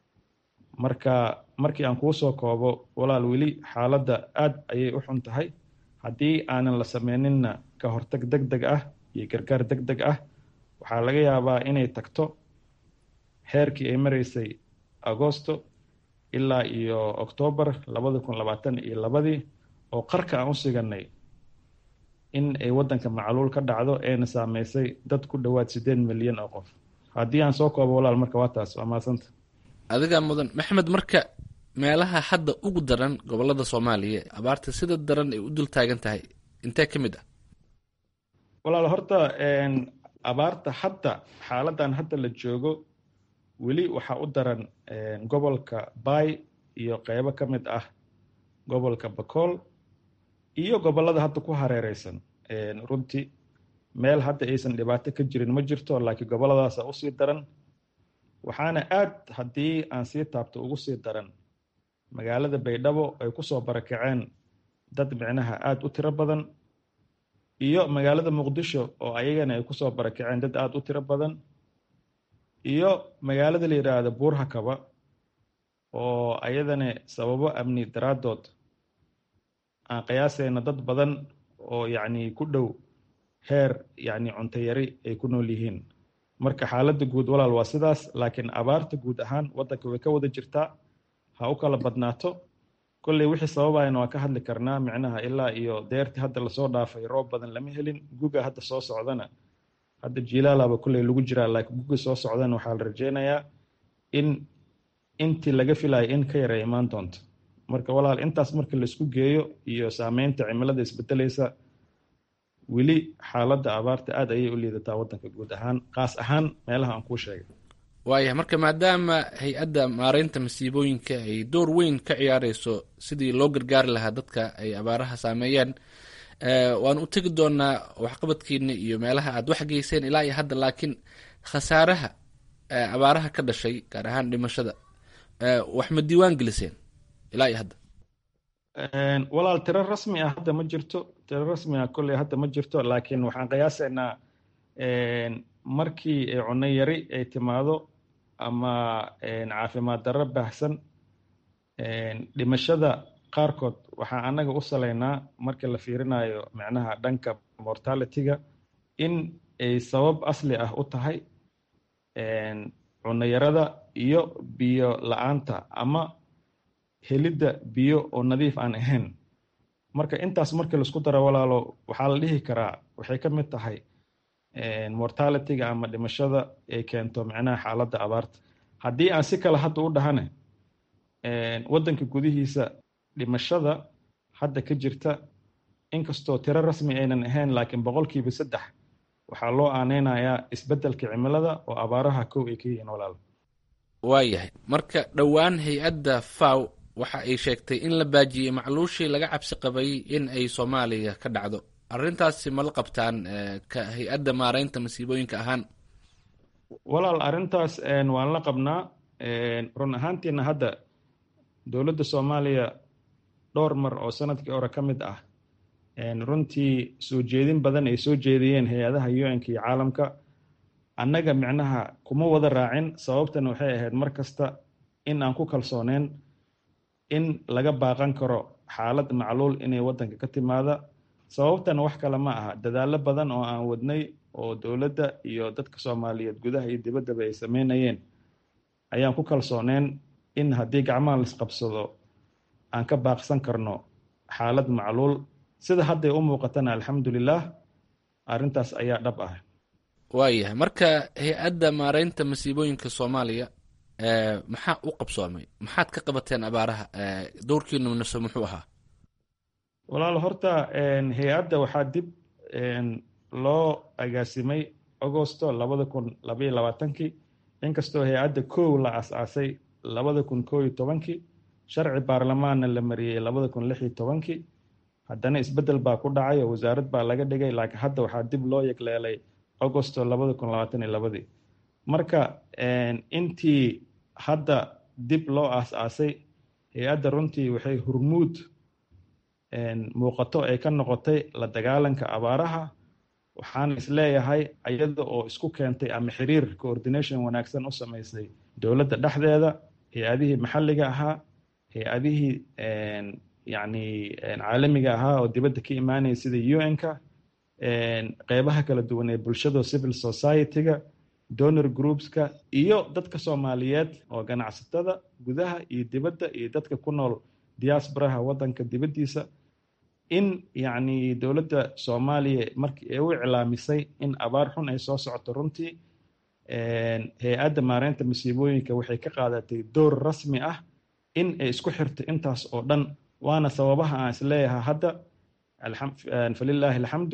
markii aan kuu soo koobo walaal, weli xaaladda aad ayay u xun tahay. haddii aanan la sameyninna ka hortag deg deg ah iyo gargaar deg deg ah, waxaa laga yaabaa inay tagto heerkii ay maraysay Agoosto ilaa iyo Oktoobar 2022 oo qarka aan u siganay in ay waddanka macluul ka dhacdo ayna saameysay dad ku dhowaad 8 milyan oo qof. haddii aan soo koobo walaal, marka waa taas. waa mahadsanta. adigaa mudan. maxamed, marka meelaha hadda ugu daran gobollada Soomaaliya abaarta sida daran ay u dul taagan tahay intee ka mid ah? walaal, horta abaarta hadda xaaladan hadda la joogo weli waxaa u daran gobolka Bay iyo qaybo ka mid ah gobolka Bakool iyo gobollada hadda ku hareereysan. runtii meel hadda aysan dhibaato ka jirin ma jirto, laakiin gobolladaasa usii daran. waxaana aad haddii aan sii taabto ugu sii daran magaalada Baydhabo ay kusoo barakaceen dad micnaha aad u tiro badan, iyo magaalada Muqdisho oo ayagana ay kusoo barakaceen dad aad u tiro badan, iyo magaalada la yidhaahdo Buurhakaba oo ayadana sababo amni daraadood aan qiyaasayna dad badan oo yacni ku dhow heer yacni cunto yari ay ku nool yihiin. marka xaaladda guud walaal waa sidaas, laakiin abaarta guud ahaan waddanka way ka wada jirtaa, ha u kala badnaato. kolley wixii sababayna waa ka hadli karnaa, micnaha ilaa iyo deertii hadda lasoo dhaafay roob badan lama helin. guga hadda soo socdana, hadda jiilaalaba kolley lagu jiraa, laakiin guga soo socdana waxaa la rajaynayaa in intii laga filayo in ka yar ay imaan doonto. marka walaal, intaas marka laisku geeyo iyo saameynta cimilada isbedelaysa, weli xaaladda abaarta aad ayay u liidataa waddanka guud ahaan, qaas ahaan meelaha aan kuu sheegay. waayahay marka maadaama hay-adda maareynta masiibooyinka ay door weyn ka ciyaareyso sidii loo gargaari lahaa dadka ay abaaraha saameeyeen, waan u tegi doonaa waxqabadkiina iyo meelaha aad wax geyseen ilaa iyo hadda, laakiin khasaaraha abaaraha ka dhashay gaar ahaan dhimashada wax ma diiwaan geliseen ilaa iyo hadda? walaal tiro rasmi ah hadda ma jirto, tiro rasmi ah kolley hadda ma jirto, laakiin waxaan qiyaasaynaa markii cunno yari ay timaado ama caafimaad darro baahsan, dhimashada qaarkood waxaan annaga u salaynaa marka la fiirinayo micnaha dhanka mortality-ga in ay sabab asli ah u tahay cunno yarada iyo biyo la-aanta ama helidda biyo oo nadiif aan ahayn. marka intaas markii laisku daro walaalo waxaa la dhihi karaa waxay ka mid tahay mortality-ga ama dhimashada ay keento micnaha xaaladda abaarta. haddii aan si kale hadda u dhahane waddanka gudihiisa dhimashada hadda ka jirta inkastoo tiro rasmi aynan ahayn, laakiin 3% waxaa loo aaneynayaa isbeddelka cimilada oo abaaraha kow ay ka yihiin walaalo. waayahay marka dhowaan hay-adda FAO waxa ay sheegtay in la baajiyey macluushii laga cabsi qabay in ay Soomaaliya ka dhacdo. arrintaasi ma la qabtaan ka hay-adda maareynta masiibooyinka ahaan? walaal arrintaas waan la qabnaa. run ahaantiina hadda dowladda Soomaaliya dhowr mar oo sanadkii hore ka mid ah runtii soo jeedin badan ay soo jeediyeen hay-adaha UN-ka iyo caalamka. annaga micnaha kuma wada raacin, sababtana waxay ahayd mar kasta in aan ku kalsooneen in laga baaqan karo xaalad macluul inay waddanka ka timaada. sababtana wax kale ma aha, dadaallo badan oo aan wadnay oo dowladda iyo dadka Soomaaliyeed gudaha iyo dibaddaba ay sameynayeen ayaan ku kalsooneen in haddii gacmaha la isqabsado aan ka baaqsan karno xaalad macluul. sida hadday u muuqatana alxamdulilah arrintaas ayaa dhab ah. waayahay marka hay-adda maareynta masiibooyinka Soomaaliya maxaa u qabsoomay? maxaad ka qabateen abaaraha? dowrkiinu nafso muxuu ahaa? walaal horta hay-adda waxaa dib loo agaasimay Agosto 2022 inkastoo hay-adda kow la asaasay 2011 sharci baarlamaanna la mariyey 2016 haddana isbeddel baa ku dhacay oo wasaarad baa laga dhigay, laakiin hadda waxaa dib loo yegleelay Agosto 2022. marka intii hadda dib loo asaasay hay-adda runtii waxay hormuud muuqato ay ka noqotay la dagaalanka abaaraha. waxaan isleeyahay iyada oo isku keentay ama xiriir coordination wanaagsan u samaysay dowladda dhexdeeda, hay-adihii maxalliga ahaa, hay-adihii yani caalamiga ahaa oo dibadda ka imaanaya sida UN-ka, qeybaha kala duwan ee bulshada, civil society-ga, donor groupska iyo dadka Soomaaliyeed oo ganacsatada gudaha iyo dibadda iyo dadka ku nool diasporaha waddanka dibaddiisa. in yani dowladda Soomaaliya markii ay u iclaamisay in abaar xun ay soo socoto, runtii hay-adda maareynta masiibooyinka waxay ka qaadatay door rasmi ah in ay isku xirto intaas oo dhan. waana sababaha aan isleeyahay hadda falilaahi alxamdu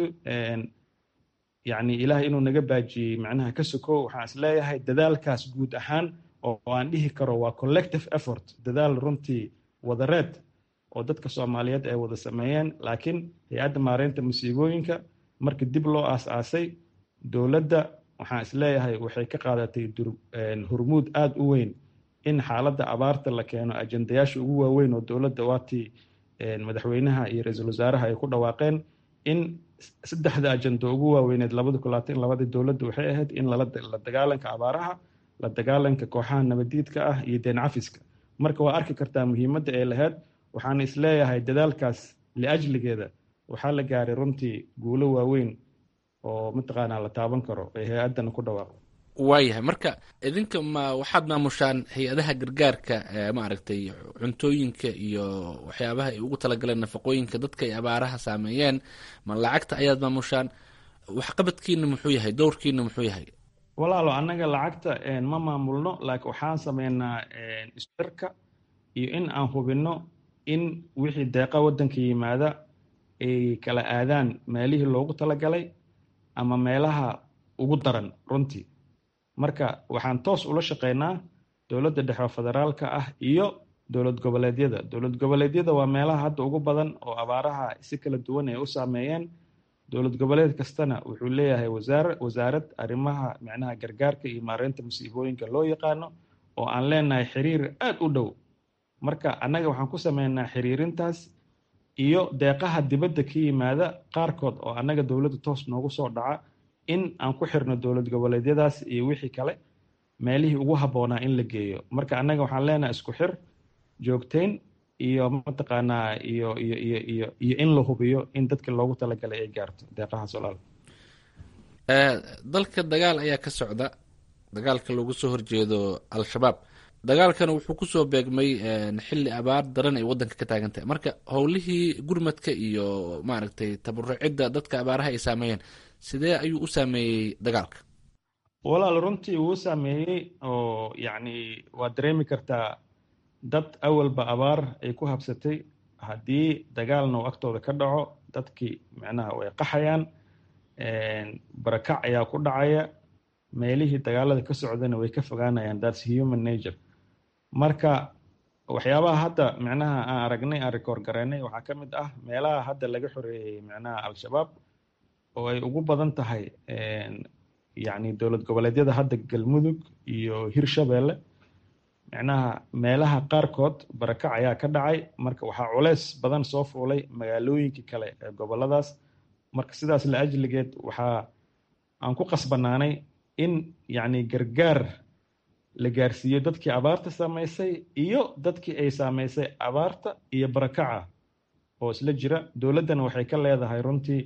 yani ilaahay inuu naga baajiyey macnaha ka sokow. waxaan isleeyahay dadaalkaas guud ahaan oo aan dhihi karo waa collective effort, dadaal runtii wadareed oo dadka Soomaaliyeed ay wada sameeyeen. laakiin hay-adda maareynta masiibooyinka markii dib loo aas-aasay dowladda waxaan isleeyahay waxay ka qaadatay hormuud aad u weyn in xaaladda abaarta la keeno ajendayaasha ugu waaweyn oo dowladda waatii madaxweynaha iyo ra-iisul wasaaraha ay ku dhawaaqeen in 3 ajendo ugu waaweyneed 2022 dowladda waxay ahayd in la dagaalanka abaaraha, la dagaalanka kooxaha nabadiidka ah iyo deen cafiska. marka waa arki kartaa muhiimadda ay lahayd. waxaan isleeyahay dadaalkaas liajligeeda waxaa la gaaray runtii guulo waaweyn oo mataqaanaa la taaban karo ay hay-addana ku dhawaaqo. waayahay marka idinka waxaad maamushaan hay-adaha gargaarka maaragtay cuntooyinka iyo waxyaabaha ay ugu talagaleen nafaqooyinka dadka ay abaaraha saameeyeen, ma lacagta ayaad maamushaan? waxqabadkiina muxuu yahay? dowrkiina muxuu yahay? walaalo annaga lacagta ma maamulno, laakiin waxaan sameynaa isxirka iyo in aan hubinno in wixii deeqa waddanka yimaada ay kala aadaan meelihii loogu talagalay ama meelaha ugu daran runtii. marka waxaan toos ula shaqeynaa dowladda dhexe federaalka ah iyo dowlad goboleedyada waa meelaha hadda ugu badan oo abaaraha si kala duwan ay u saameeyeen. dowlad goboleed kastana wuxuu leeyahay wasaarad arrimaha macnaha gargaarka iyo maareynta musiibooyinka loo yaqaano oo aan leenahay xiriir aad u dhow. marka annaga waxaan ku sameynaa xiriirintaas iyo deeqaha dibadda ka yimaada qaarkood oo annaga dowladda toos noogu soo dhaca in aan ku xirno dowlad goboleedyadaas iyo wixii kale meelihii ugu habboonaa in la geeyo. marka annaga waxaan leenahay isku xir joogteyn iyo mataqaanaa iyo in la hubiyo in dadka loogu talagalay ay gaarto deeqahaas walaal. dalka dagaal ayaa ka socda, dagaalka loogu soo horjeedo al-shabaab. dagaalkan wuxuu kusoo beegmay xilli abaar daran ay waddanka ka taagan tahay. marka howlihii gurmadka iyo maaragtay tabarucidda dadka abaaraha ay saameeyeen sidee ayuu u saameeyey dagaalka? walaal runtii wuu saameeyey oo yacni waad dareemi kartaa dad awalba abaar ay ku habsatay, haddii dagaalna uu agtooda ka dhaco dadkii macnaha way qaxayaan, barakac ayaa ku dhacaya, meelihii dagaalada ka socdana way ka fogaanayaan. that's human nature. marka waxyaabaha hadda macnaha aan aragnay aan rikoor garaynay waxaa ka mid ah meelaha hadda laga xoreeyey macnaha al-shabaab oo ay ugu badan tahay yacni dowlad goboleedyada hadda galmudug iyo hirshabeelle. macnaha meelaha qaarkood barakac ayaa ka dhacay, marka waxaa culeys badan soo fuulay magaalooyinkii kale ee goboladaas. marka sidaas la ajligeed waxaa aan ku qasbanaanay in yacni gargaar la gaarsiiyo dadkii abaarta saameysay iyo dadkii ay saameysay abaarta iyo barakaca oo isla jira. dowladdana waxay ka leedahay runtii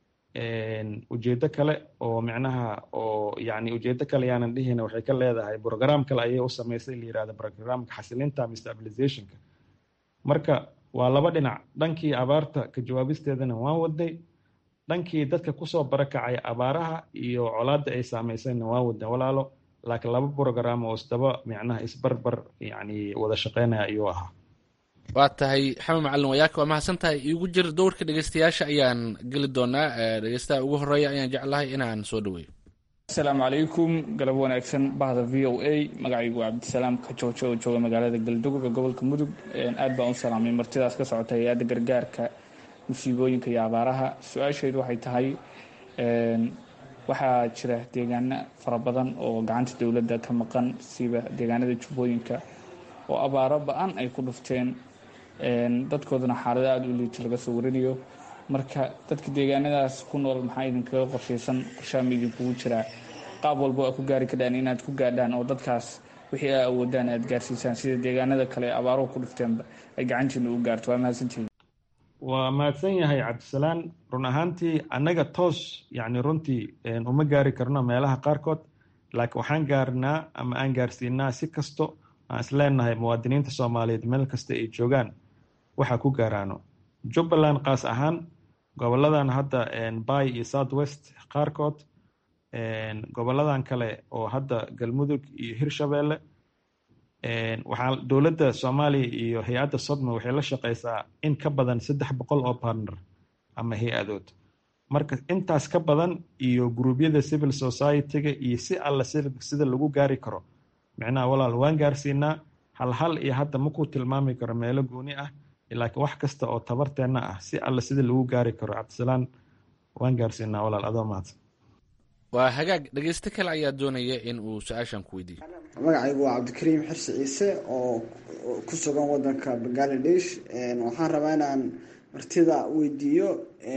ujeeddo kale oo macnaha oo yacni ujeeddo kale yaanan dhihina waxay ka leedahay program kale ayay u samaysay la yidhahdo programka xasilinta ama stabilizationka. marka waa laba dhinac, dhankii abaarta ka jawaabisteedana waan wadnay, dhankii dadka kusoo barakacay abaaraha iyo colaadda ay saameysayna waan wadnay walaalo. laakiin laba program oo isdaba macnaha isbarbar yacni wada shaqeynaya ayuu ahaa. waa tahay xamed macalin wayaaka, waa mahadsan tahay. iigu jir dowrka dhegeystayaasha ayaan geli doonaa. dhegeystaha ugu horeeya ayaan jeclahay inaan soo dhaweeyo. asalaamu calaykum, galab wanaagsan bahda v o a. magacaygu waa cabdisalaam kajoojo oo jooga magaalada galduga gobolka mudug. aad baan u salaamay martidaas ka socota hay-adda gargaarka musiibooyinka iyo abaaraha. su-aashaydu waxay tahay waxaa jira deegaano fara badan oo gacanta dowladda ka maqan, siba deegaanada jubbooyinka oo abaaro ba-an ay ku dhufteen, dadkooduna xaalado aada u liito laga soo warinayo. marka dadka deegaanadaas ku nool maxaa idinkaga qorshaysan, qorshaama idinkugu jiraa qaab walbo a ku gaari kadhaan inaad ku gaadhaan oo dadkaas wixii aa awoodaan aad gaarsiisaan sida deegaanada kale abaaruhu ku dhufteenba ay gacantiina u gaarto? waa mahadsantihiin. waa mahadsan yahay cabdisalaan. run ahaantii annaga toos yacni runtii uma gaari karno meelaha qaarkood, laakiin waxaan gaarnaa ama aan gaarsiinaa si kasto aan isleenahay muwaadiniinta soomaaliyeed meel kasta ay joogaan waxaa ku gaaraano. jubbaland qaas ahaan goboladan hadda bay iyo south west qaarkood, goboladan kale oo hadda galmudug iyo hirshabeelle, waxaa dowladda soomaaliya iyo hay-adda sodma waxay la shaqeysaa in ka badan 300 oo partner ama hay-adood. marka intaas ka badan iyo gruubyada civil society-ga iyo si alla sida lagu gaari karo macnaha walaal waan gaarsiinaa. hal iyo hadda makuu tilmaami karo meelo gooni ah, laakiin wax kasta oo tabarteenna ah si alla sida lagu gaari karo cabdisalaan waan gaarsiinaa walaal. adoo mahadsan. waa hagaag. dhegeysto kale ayaa doonaya in uu su-aashan ku weydiiyo. magacaygu waa cabdikariim xirsi ciise oo ku sugan wadanka bangladesh. waxaan rabaa inaan martida weydiiyo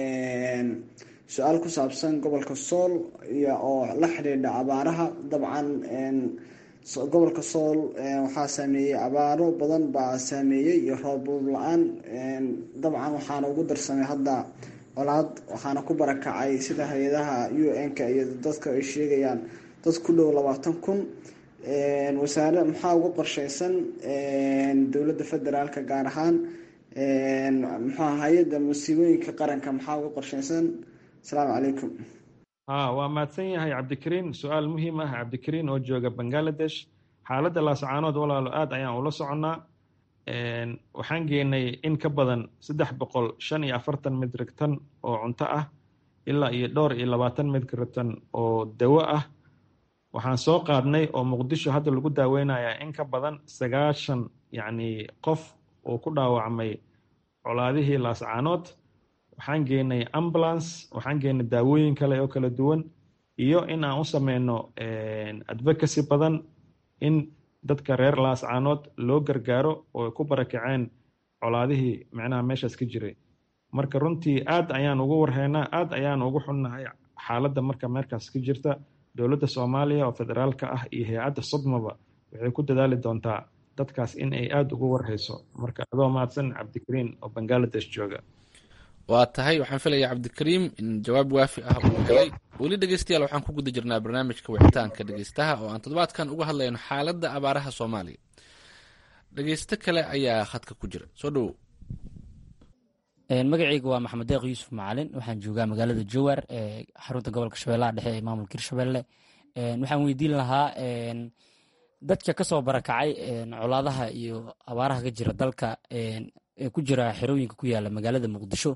su-aal ku saabsan gobolka sool iyo oo la xidhiidha abaaraha. dabcan gobolka sool waxaa saameeyey abaaro badan baa saameeyey iyo roob la-aan. dabcan waxaana ugu darsamay hadda colaad, waxaana ku barakacay sida hay-adaha UN-ka iyo dadka ay sheegayaan dad ku dhow 20,000. wasaare maxaa uga qorsheysan dowladda federaalka gaar ahaan muxuu hay-adda musiibooyinka qaranka maxaa uga qorsheysan? asalaamu calaykum. waa mahadsan yahay cabdikariin. su-aal muhiim ah cabdikariin oo jooga bangladesh. xaaladda laascaanood walaalo aad ayaan ula soconnaa. waxaan geenay in ka badan 345 metrik tan oo cunto ah ilaa iyo dhowr iyo 20 metrik tan oo dawo ah waxaan soo qaadnay oo muqdisho hadda lagu daaweynayaa in ka badan 90 yacni qof oo ku dhaawacmay colaadihii laascaanood. waxaan geynay ambulance, waxaan geynay daawooyin kale oo kala duwan, iyo in aan u sameyno advocacy badan in dadka reer laascaanood loo gargaaro oo ku barakaceen colaadihii macnaha meeshaas ka jiray. marka runtii aad ayaan ugu warhaynaa, aad ayaan ugu xunnahay xaaladda marka meerkaas ka jirta. dowladda Soomaaliya oo federaalka ah iyo hay'adda Sodmaba waxay ku dadaali doontaa dadkaas in ay aad ugu warhayso. marka adoo mahadsan Cabdikariin oo Bangladesh jooga. waa tahay, waxaan filayaa Cabdikariim in jawaab waafi ah uu helay. weli dhegeystayaal, waxaan ku guda jirnaa barnaamijka wicitaanka dhegeystaha oo aan toddobaadkan uga hadlayno xaaladda abaaraha Soomaaliya. dhegeysto kale ayaa khadka ku jira, soo dhowow. magacayga waa maxamed deeq yuusuf macalin, waxaan joogaa magaalada Jowhar ee xarunta gobolka Shabeellaha Dhexe ee maamulka Hirshabelle. waxaan weydiin lahaa dadka kasoo barakacay colaadaha iyo abaaraha ka jira dalka ee ku jira xerooyinka ku yaala magaalada Muqdisho,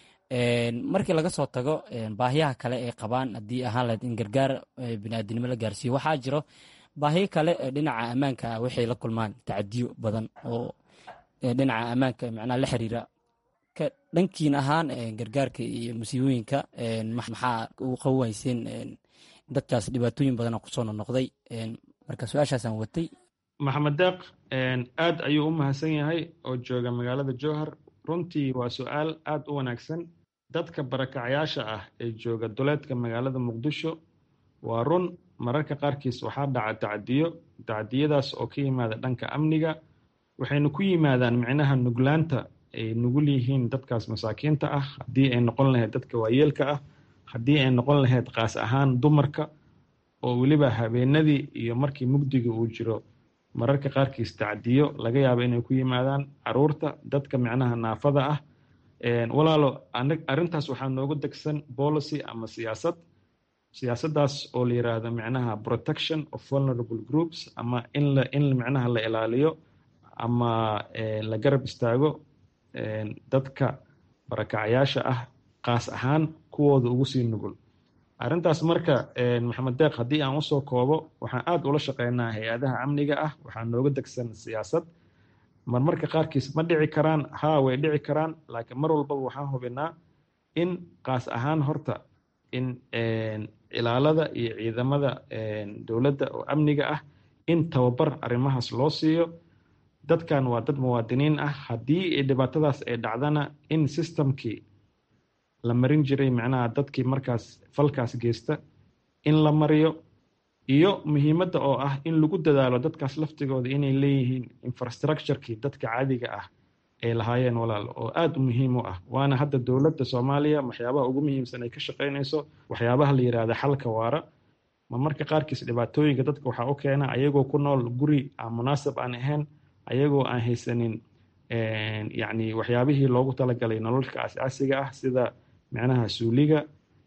markii laga soo tago baahiyaha kale ay qabaan haddii ahaan lahayd in gargaar bini'aadanimo la gaarsiiyo, waxaa jiro baahiyo kale dhinaca ammaanka ah. waxay la kulmaan tacadiyo badan oo dhinaca ammaanka macnaha la xiriira. dhankiin ahaan gargaarka iyo musiibooyinka maxaa ugu qawayseen dadkaas dhibaatooyin badana kusoo noqnoqday? marka su-aashaasaan watay. maxamed deeq aad ayuu u mahadsan yahay oo jooga magaalada Jowhar. runtii waa su-aal aad u wanaagsan. dadka barakacayaasha ah ee jooga duleedka magaalada Muqdisho, waa run mararka qaarkiis waxaa dhaca tacadiyadaas oo ka yimaada dhanka amniga, waxayna ku yimaadaan micnaha nuglaanta ay nugul yihiin dadkaas masaakiinta ah, haddii ay noqon lahayd dadka waayeelka ah, haddii ay noqon lahayd qaas ahaan dumarka, oo weliba habeenadii iyo markii mugdiga uu jiro mararka qaarkiis tacadiyo laga yaabo inay ku yimaadaan caruurta, dadka micnaha naafada ah. walaalo arrintaas waxaa noogu degsan policy ama siyaasaddaas oo la yiraahdo micnaha protection of vulnerable groups, ama in micnaha la ilaaliyo ama la garab istaago dadka barakacayaasha ah, qaas ahaan kuwooda ugu sii nugul. arrintaas marka maxamed deeq, haddii aan usoo koobo, waxaan aad ula shaqeynaa hay-adaha amniga ah. waxaa nooga degsan siyaasad. marmarka qaarkiis ma dhici karaan, way dhici karaan, laakiin mar walbaba waxaan hubinaa in qaas ahaan horta in ilaalada iyo ciidamada dowladda oo amniga ah in tababar arrimahaas loo siiyo. dadkan waa dad muwaadiniin ah. haddii dhibaatadaas ay dhacdana in systemkii la marin jiray macnaha dadkii markaas falkaas geysta in la mariyo, iyo muhiimadda oo ah in lagu dadaalo dadkaas laftigooda inay leeyihiin infrastructurekii dadka caadiga ah ay lahaayeen walaal, oo aad u muhiim u ah. waana hadda dowladda Soomaaliya waxyaabaha ugu muhiimsan ay ka shaqeynayso waxyaabaha la yiraahdo xalka waara. marmarka qaarkiis dhibaatooyinka dadka waxaa u keena ayagoo ku nool guri aan munaasab aan ahayn, ayagoo aan haysanin yacni waxyaabihii loogu talagalay nololka asaasiga ah, sida micnaha suuliga,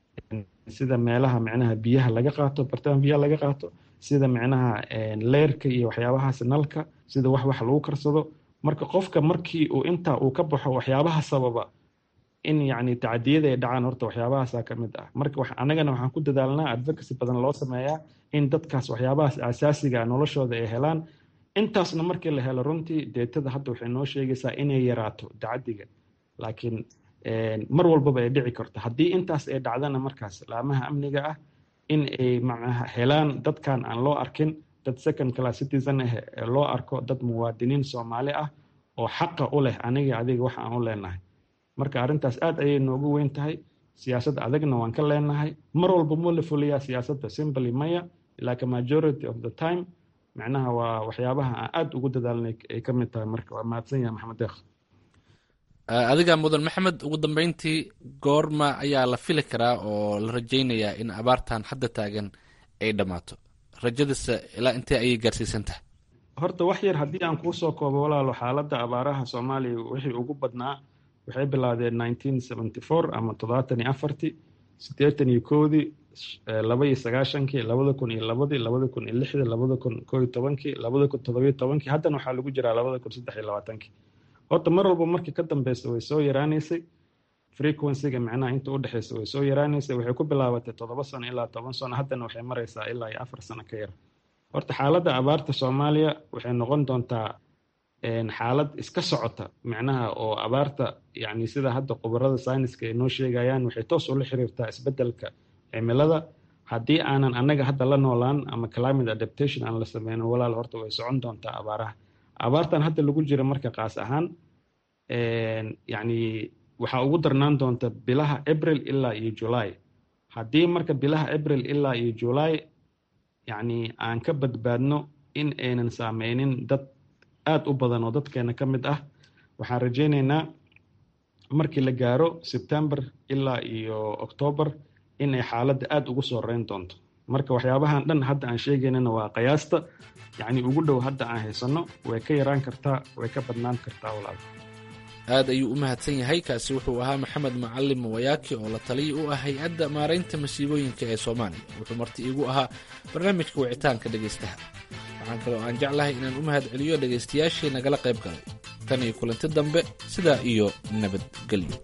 sida meelaha micnaha biyaha laga qaato, bartaan biyaha laga qaato, sida micnaha leerka iyo waxyaabahaas nalka, sida wax lagu karsado. marka qofka markii uu intaa uu ka baxo waxyaabaha sababa in yacni tacadiyada ay dhacaan, horta waxyaabahaasaa ka mid ah. marka annagana waxaan ku dadaalnaa advocacy badan loo sameeyaa in dadkaas waxyaabahaas asaasiga noloshooda ay helaan. intaasna markii la helo, runtii deetada hadda waxay noo sheegaysaa inay yaraato tacadiga, laakiin mar walbaba ay dhici karto. haddii intaas ay dhacdana, markaas laamaha amniga ah in ay macnaha helaan dadkan aan loo arkin dad second class citizen ah, ee loo arko dad muwaadiniin Soomaali ah oo xaqa u leh aniga adiga waxa aan u leenahay. marka arrintaas aad ayay noogu weyn tahay. siyaasad adagna waan ka leenahay. mar walba ma la fuliyaa siyaasadda simply maya, laakiin majority of the time macnaha waa waxyaabaha aan aad ugu dadaalnay ay ka mid tahay. marka waa mahadsan yahay maxamed deeq. adiga mudan maxamed, ugu dambeyntii goorma ayaa la fili karaa oo la rajaynayaa in abaartan hadda taagan ay dhammaato? rajadiisa ilaa intee ayay gaarsiisan tahay? horta wax yar haddii aan kuu soo koobo walaalo, xaaladda abaaraha Soomaaliya wixii ugu badnaa waxay bilaadeen 1974 ama 74, 81, 92, 2002, 2006, 2011, 2017, haddana waxaa lagu jiraa 2023. horta mar walba markii ka dambeysa way soo yaraanaysay. frequencyga micnaha inta udhexeysa way soo yaraanaysa. waxay ku bilaabatay 7 sano ilaa 10 sano, haddana waxay maraysaa ilaa 4 sano ka yar. horta xaaladda abaarta Soomaaliya waxay noqon doontaa xaalad iska socota, micnaha oo abaarta yani sida hadda khubarada sayniska ay noo sheegayaan waxay toos ula xiriirtaa isbedelka cimilada. haddii aanan annaga hadda la noolaan ama climate adaptation aan la sameynin, walaal horta way socon doontaa abaaraha. abaartan hadda lagu jira marka qaas ahaan yani waxaa ugu darnaan doonta bilaha April ilaa iyo July. haddii marka bilaha April ilaa iyo July yani aan ka badbaadno in aynan saameynin dad aad u badan oo dadkeena ka mid ah, waxaan rajaynaynaa markii la gaaro September ilaa iyo October in ay xaaladda aad ugu soo reyn doonto. marka waxyaabahan dhan hadda aan sheegaynana waa qiyaasta, yani ugu dhow hadda aan haysano. way ka yaraan kartaa, way ka badnaan kartaa walaal. aad ayuu u mahadsan yahay. kaasi wuxuu ahaa maxamed macalin wayaaki oo la taliya u ah hay-adda maaraynta masiibooyinka ee Soomaaliya. wuxuu marti iigu ahaa barnaamijka wicitaanka dhegaystaha. waxaan kaloo aan jeclahay inaan u mahad celiyo dhegaystayaashii nagala qayb galay. tan iyo kulanti dambe, sidaa iyo nabadgelyo.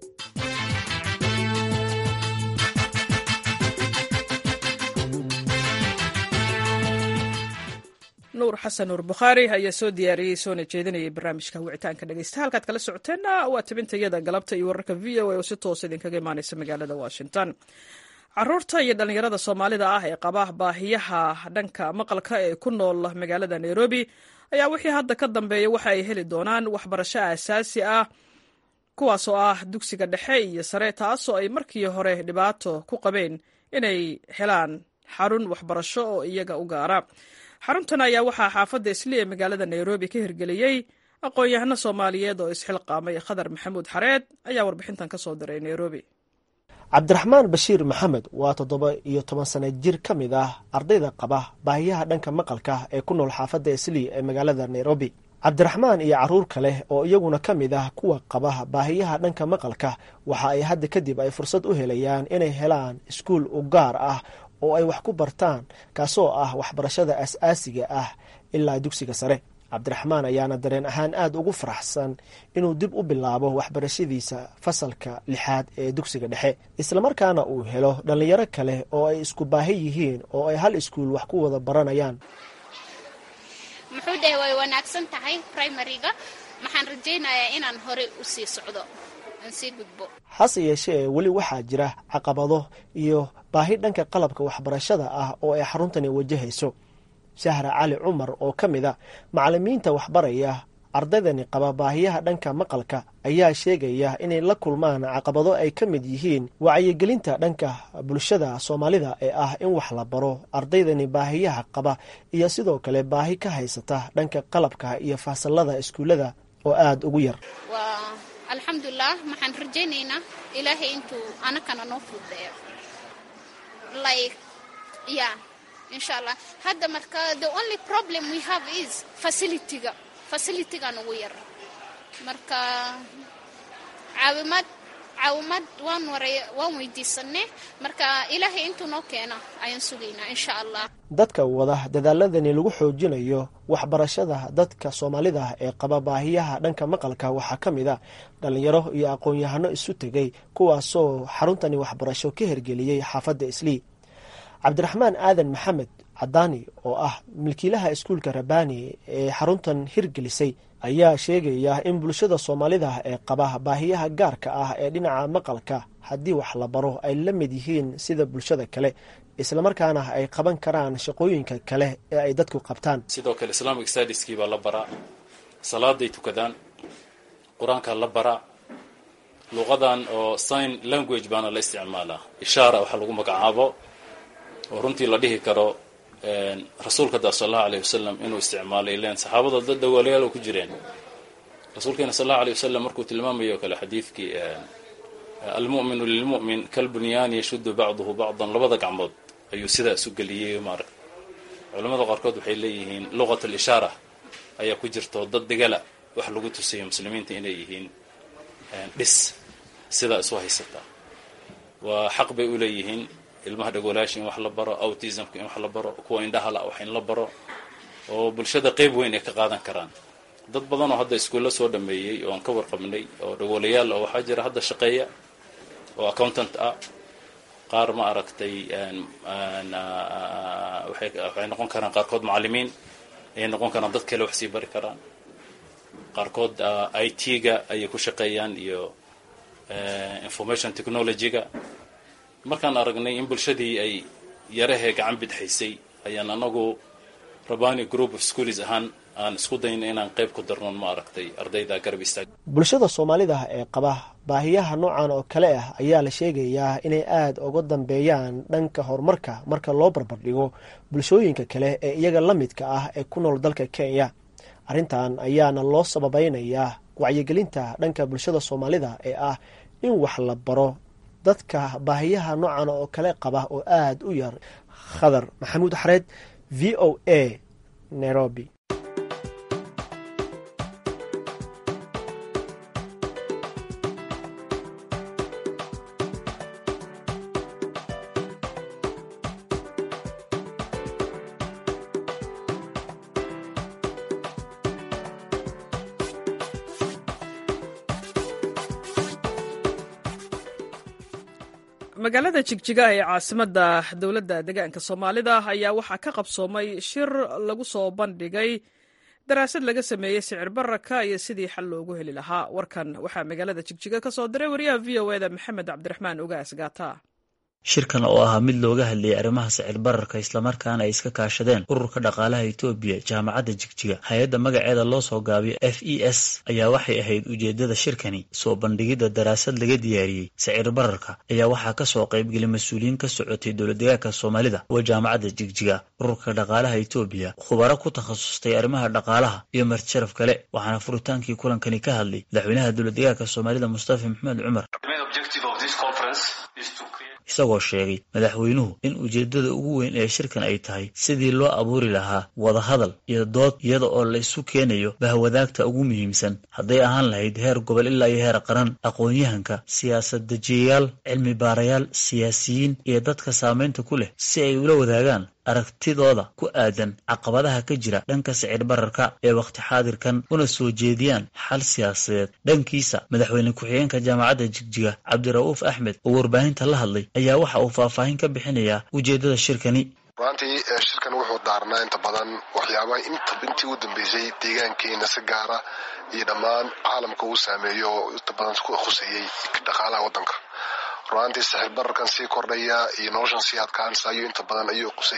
nuur xasan nuur bukhaari ayaa soo diyaariyey soona jeedinayay barnaamijka wicitaanka dhegeysta. halkaad kala socoteenna waa tabintayada galabta iyo wararka v o a oo si toosa idinkaga imaaneysa magaalada Washington. caruurta iyo dhallinyarada Soomaalida ah ee qaba baahiyaha dhanka maqalka ee ku nool magaalada Nairobi ayaa wixii hadda ka dambeeya waxa ay heli doonaan waxbarasho aasaasi ah, kuwaasoo ah dugsiga dhexe iyo sare, taasoo ay markii hore dhibaato ku qabeen inay helaan xarun waxbarasho oo iyaga u gaara. xaruntan ayaa waxaa xaafadda Islii ee magaalada Nairobi ka hirgeliyey aqoon-yahano Soomaaliyeed oo isxilqaamay. Khadar Maxamuud Xareed ayaa warbixintan ka soo diray Nairobi. cabdiraxmaan bashiir maxamed waa 17 sano jir ka mid ah ardayda qaba baahiyaha dhanka maqalka ee ku nool xaafadda Islii ee magaalada Nairobi. cabdiraxmaan iyo caruur kale oo iyaguna ka mid ah kuwa qaba baahiyaha dhanka maqalka waxa ay hadda kadib ay fursad u helayaan inay helaan iskuul u gaar ah oo ay wax ku bartaan, kaasoo ah waxbarashada aas-aasiga ah ilaa dugsiga sare. cabdiraxmaan ayaana dareen ahaan aad ugu faraxsan inuu dib u bilaabo waxbarashadiisa fasalka 6aad ee dugsiga dhexe, islamarkaana uu helo dhallinyaro kale oo ay isku baahi yihiin oo ay hal iskuul wax ku wada baranayaan. muxuu dhahay way wanaagsan tahay primariga, maxaan rajaynayaa inaan hore u sii socdo, aan sii gudbo. hase yeeshee weli waxaa jira caqabado iyo baahi dhanka qalabka waxbarashada ah oo ay xaruntani wajahayso. Shahra Cali Cumar oo ka mid ah macallimiinta waxbaraya ardaydani qaba baahiyaha dhanka maqalka ayaa sheegaya inay la kulmaan caqabado ay ka mid yihiin wacyigelinta dhanka bulshada Soomaalida ee ah in wax la baro ardaydani baahiyaha qaba, iyo sidoo kale baahi ka haysata dhanka qalabka iyo fasalada iskuulada oo aad ugu yar. alxamdulilah, maxaan rajaynaynaa ilaahay intuu anakana noo fududeeyo. inshallah hadda marka the only problem we have is facility-ga ugu yar. marka caawimad waan weydiisanay, marka ilaahay intuu noo keena ayaan sugaynaa insha allah. dadka wada dadaaladani lagu xoojinayo waxbarashada dadka Soomaalida ee qaba baahiyaha dhanka maqalka waxaa ka mid ah dhalinyaro iyo aqoon-yahano isu tegay, kuwaasoo xaruntani waxbarasho ka hirgeliyey xaafadda Islii. cabdiraxmaan aadan maxamed cadaani oo ah milkiilaha iskuulka Rabani ee xaruntan hirgelisay ayaa sheegaya in bulshada Soomaalida ee qaba baahiyaha gaarka ah ee dhinaca maqalka haddii wax la baro ay la mid yihiin sida bulshada kale, islamarkaana ay qaban karaan shaqooyinka kale ee ay dadku qabtaan. sidoo kale Islamic Studies-kii baa la baraa, salaaday tukadaan, qur-aanka la baraa, luqadan oo sign language baana la isticmaalaa, ishaara waxa lagu magacaabo oo runtii la dhihi karo rasuulka sallallahu alayhi wasallam inuu isticmaalay leen saxaabada dad walaalayaal ku jireen. rasuulkeena sallallahu alayhi wasallam markuu tilmaamayo kale xadiidkii almu'minu lilmu'min kalbunyan yashuddu ba'dahu ba'dan, labada gacmood ayuu sidaa isu geliyay. maarag culimada qaarkood waxay leeyihiin luqat al-ishaara ayaa ku jirto dad degala wax lagu tusiyo muslimiinta inay yihiin dhis sidaa isu haysata. waa xaq bay u leeyihiin ilmaha dhagoolaasha in wax la baro, autismka in wax la baro, kuwa indhaha la wax in la baro, oo bulshada qayb weyn ay ka qaadan karaan. dad badan oo hadda iskuulla soo dhameeyey oo aan ka warqabnay oo dhagoolayaal oo waxaa jira hadda shaqeeya oo accountant ah, qaar ma aragtay waxay noqon karaan qaarkood macallimiin, ay noqon karaan dad kale wax sii bari karaan, qaarkood IT-ga ayay ku shaqeeyaan iyo information technology-ga. markaan aragnay in bulshadii ay yarahee gacan bidxaysay ayaan anagu Rabani Group of Schools ahaan aan isku dayno inaan qayb ku darno ma aragtay ardayda garab istaag. bulshada Soomaalida ee qaba baahiyaha noocan oo kale ah ayaa la sheegayaa inay aad uga dambeeyaan dhanka horumarka marka loo barbardhigo bulshooyinka kale ee iyaga la midka ah ee ku nool dalka Kenya. arrintan ayaana loo sababaynayaa wacyigelinta dhanka bulshada Soomaalida ee ah in wax la baro dadka baahiyaha noocan oo kale qaba oo aad u yar. Khadar Maxamuud Xareed, VOA, Nairobi. magaalada Jigjiga ee caasimadda dowladda deegaanka Soomaalida ayaa waxaa ka qabsoomay shir lagu soo bandhigay daraasad laga sameeyay sicir bararka iyo sidii xal loogu heli lahaa. warkan waxaa magaalada Jigjiga ka soo diray wariyaha VOA-da Maxamed Cabdiraxmaan Ugaas Gaata. shirkan oo ahaa mid looga hadlayay arrimaha sicir bararka islamarkaana ay iska kaashadeen ururka dhaqaalaha Itoobiya, jaamacadda Jigjiga, hay'adda magaceeda loo soo gaabiyo FES, ayaa waxay ahayd ujeedada shirkani soo bandhigidda daraasad laga diyaariyey sicir bararka. ayaa waxaa ka soo qaybgelay mas'uuliyiin ka socotay dowladdeegaanka Soomaalida oo jaamacadda Jigjiga, ururka dhaqaalaha Itoobiya, khubaro ku takhasustay arrimaha dhaqaalaha iyo marti sharaf kale. waxaana furitaankii kulankani ka hadlay madaxweynaha dowladdeegaanka Soomaalida Mustafa Maxamed Cumar, isagoo sheegay madaxweynuhu in ujeedada ugu weyn ee shirkan ay tahay sidii loo abuuri lahaa wadahadal iyo dood iyada oo la isu keenayo bahwadaagta ugu muhiimsan, hadday ahaan lahayd heer gobol ilaa iyo heer qaran, aqoon-yahanka, siyaasad dejiyayaal, cilmi baarayaal, siyaasiyiin iyo dadka saamaynta ku leh si ay ula wadaagaan aragtidooda ku aadan caqabadaha ka jira dhanka sicir bararka ee waqti xaadirkan una soo jeediyaan xal siyaasadeed. dhankiisa madaxweyne ku-xigeenka jaamacadda Jigjiga Cabdirauuf Axmed oo warbaahinta la hadlay ayaa waxa uu faahfaahin ka bixinayaa ujeedada shirkani. runtii shirkan wuxuu daarnaa inta badan waxyaabaha intii u dambeysay deegaankeena si gaara iyo dhammaan caalamka uu saameeyo oo inta badan ku khuseeyey dhaqaalaha waddanka. runtii sicir bararkan sii kordhaya iyo noloshan sii adkaanaysa ayuu inta badan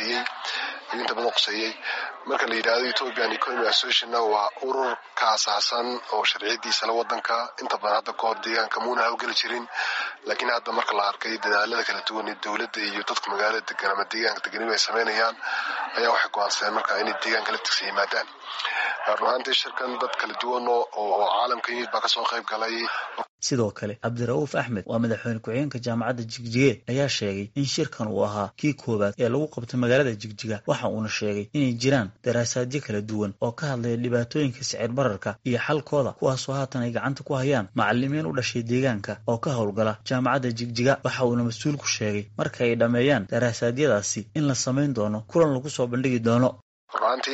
quseeyey. marka la yidhaahdo Ethiopian Economic Association waa urur ka asaasan oo sharciyadiisa la waddanka inta badan hadda kahor deegaanka muuna hawlgeli jirin, laakiin hadda marka la arkay dadaalada kala duwan ee dowladda iyo dadka magaalada degan ama deegaanka deganimo ay sameynayaan ayaa waxay go'aansadeen marka inay deegaanka la tigsa yimaadaan. runtii shirkan dad kala duwan oo caalamka yimid baa kasoo qayb galay. sidoo kale Cabdirauuf Axmed waa madaxweyne ku-xigeenka jaamacadda Jigjiga ayaa sheegay in shirkan uu ahaa kii koowaad ee lagu qabtay magaalada Jigjiga. waxa uuna sheegay inay jiraan daraasaadyo kala duwan oo ka hadlaya dhibaatooyinka sicir bararka iyo xalkooda, kuwaasoo haatan ay gacanta ku hayaan macallimiin u dhashay deegaanka oo ka howlgala jaamacadda Jigjiga. waxa uuna mas-uulku sheegay marka ay dhammeeyaan daraasaadiyadaasi in la samayn doono kulan lagu soo bandhigi doono. runtii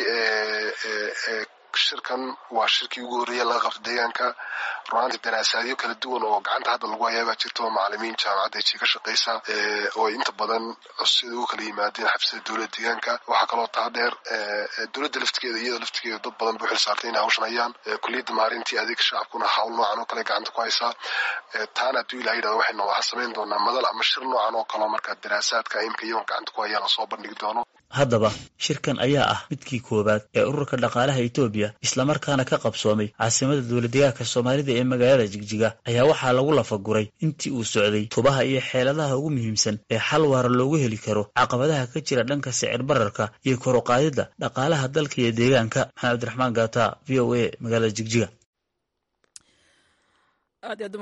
shirkan waa shirkii ugu horreeya laga qabto deegaanka. runtii daraasaadyo kala duwan oo gacanta hadda lagu hayaa baa jirto, macallimiin jaamacadda Jigjiga ka shaqeysa oo inta badan sida ugu kala yimaadeen xabsida dowladda deegaanka. waxaa kaloo taa dheer dowladda iyada laftigeeda dad badan buu xil saartay inay hawshan hayaan. kulliyadda maarintii adeeg shacabkuna hawl noocan oo kale gacanta ku haysaa. taana hadduu ilaha yidhahdo waxaan samayn doonaa madal ama shir noocan oo kaleo markaa daraasaadka imka iyagoon gacanta ku hayaan lasoo bandhigi doono. haddaba shirkan ayaa ah midkii koowaad ee ururka dhaqaalaha Itoobiya islamarkaana ka qabsoomay caasimada dowladdeegaanka Soomaalida ee magaalada Jigjiga. ayaa waxaa lagu lafaguray intii uu socday tubaha iyo xeeladaha ugu muhiimsan ee xal waara loogu heli karo caqabadaha ka jira dhanka sicir bararka iyo kor u qaadida dhaqaalaha dalka iyo deegaanka. Maxamed Cabdiraxmaan Gaata, VOA, magaalada Jigjiga. aad ayaad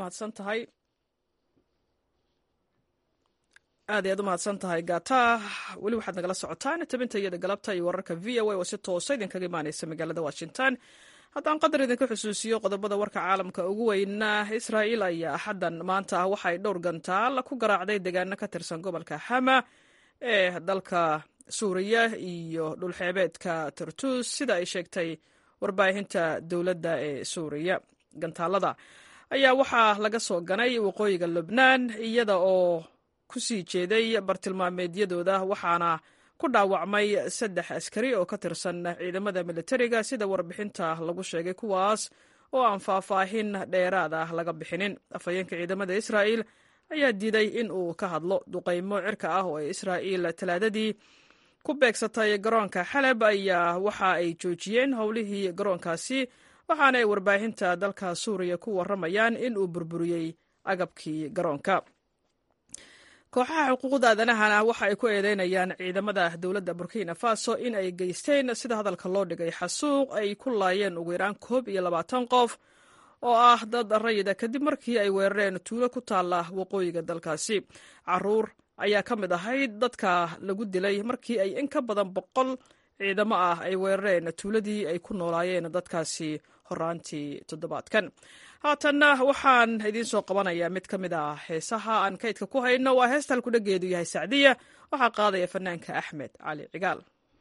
u mahadsan tahay Gaata. weli waxaad nagala socotaan tabinta iyada galabta iyo wararka VOA oo si toosa idinkaga imaanaysa magaalada Washington. haddaan qadar idinka xusuusiyo qodobada warka caalamka ugu weyna, Israa'iil ayaa axaddan maanta waxay dhowr gantaal ku garaacday deegaano ka tirsan gobolka Hama ee dalka Suuriya iyo dhulxeebeedka Tartus sida ay sheegtay warbaahinta dowladda ee Suuriya. gantaalada ayaa waxaa laga soo ganay waqooyiga lubnaan iyada oo ku sii jeeday bartilmaameedyadooda waxaana ku dhaawacmay 3 askari oo ka tirsan ciidamada militariga sida warbixinta lagu sheegay kuwaas oo aan faahfaahin dheeraad ah laga bixinin. afhayeenka ciidamada Israa'iil ayaa diiday in uu ka hadlo duqeymo cirka ah oo Israa'iil talaadadii ku beegsatay garoonka Xalab ayaa waxa ay joojiyeen howlihii garoonkaasi waxaana ay warbaahinta dalka Suuriya ku waramayaan in uu burburiyey agabkii garoonka. kooxaha xuquuqda aadanaha waxa ay ku eedeynayaan ciidamada dowladda Burkina Faso in ay geysteen sida hadalka loo dhigay xasuuq ay ku laayeen ugu yaraan 21 qof oo ah dad rayid ah kadib markii ay weerareen tuulo ku taala waqooyiga dalkaasi. caruur ayaa ka mid ahayd dadka lagu dilay markii ay in ka badan 100 ciidamo ah ay weerareen tuuladii ay ku noolaayeen dadkaasi horaantii toddobaadkan. haatanna waxaan idiin soo qabanayaa mid ka mid ah heesaha aan kaydka ku hayno. waa heesta halkudhageedu yahay Sacdiya, waxaa qaadaya fanaanka Axmed Cali Cigaal.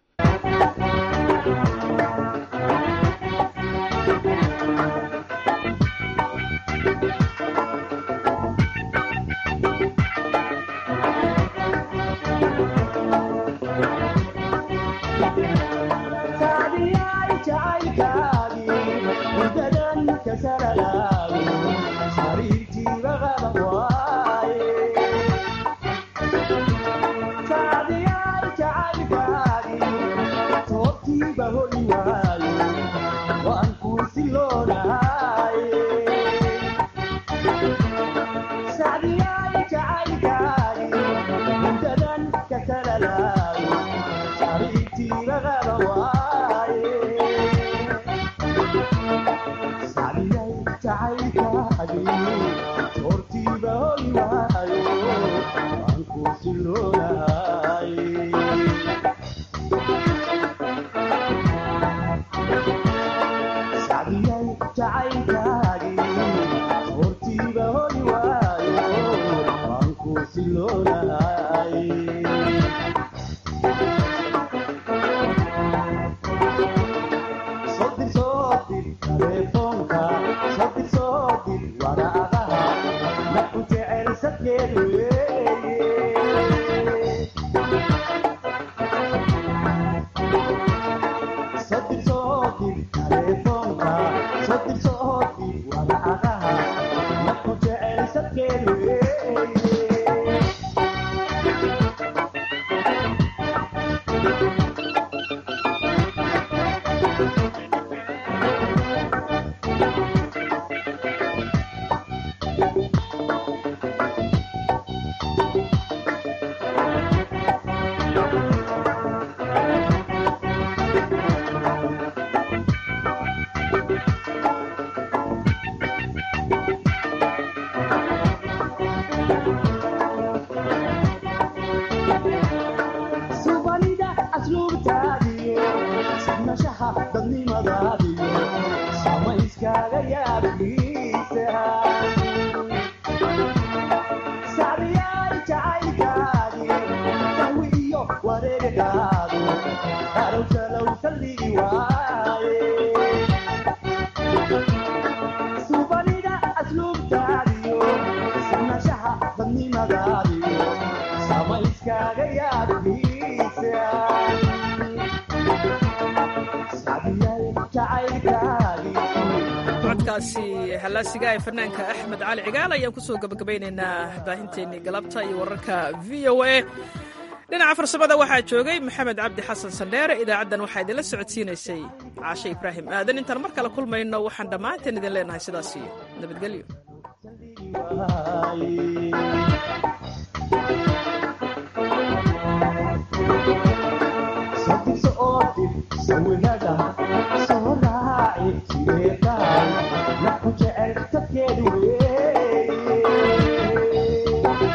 halaasiga ee fanaanka Axmed Cali Cigaal ayaan kusoo gabagabaynaynaa baahinteennii galabta iyo wararka VOA. dhinaca farsamada waxaa joogay Maxamed Cabdi Xasan Sandheere. idaacaddan waxaa idinla socodsiinaysay Caashe Ibraahim Aadan. intaan mar kale kulmayno waxaan dhammaanteen idin leenahay sidaas iyo nabadgelyo.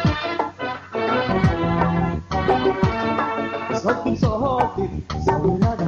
Something so hard,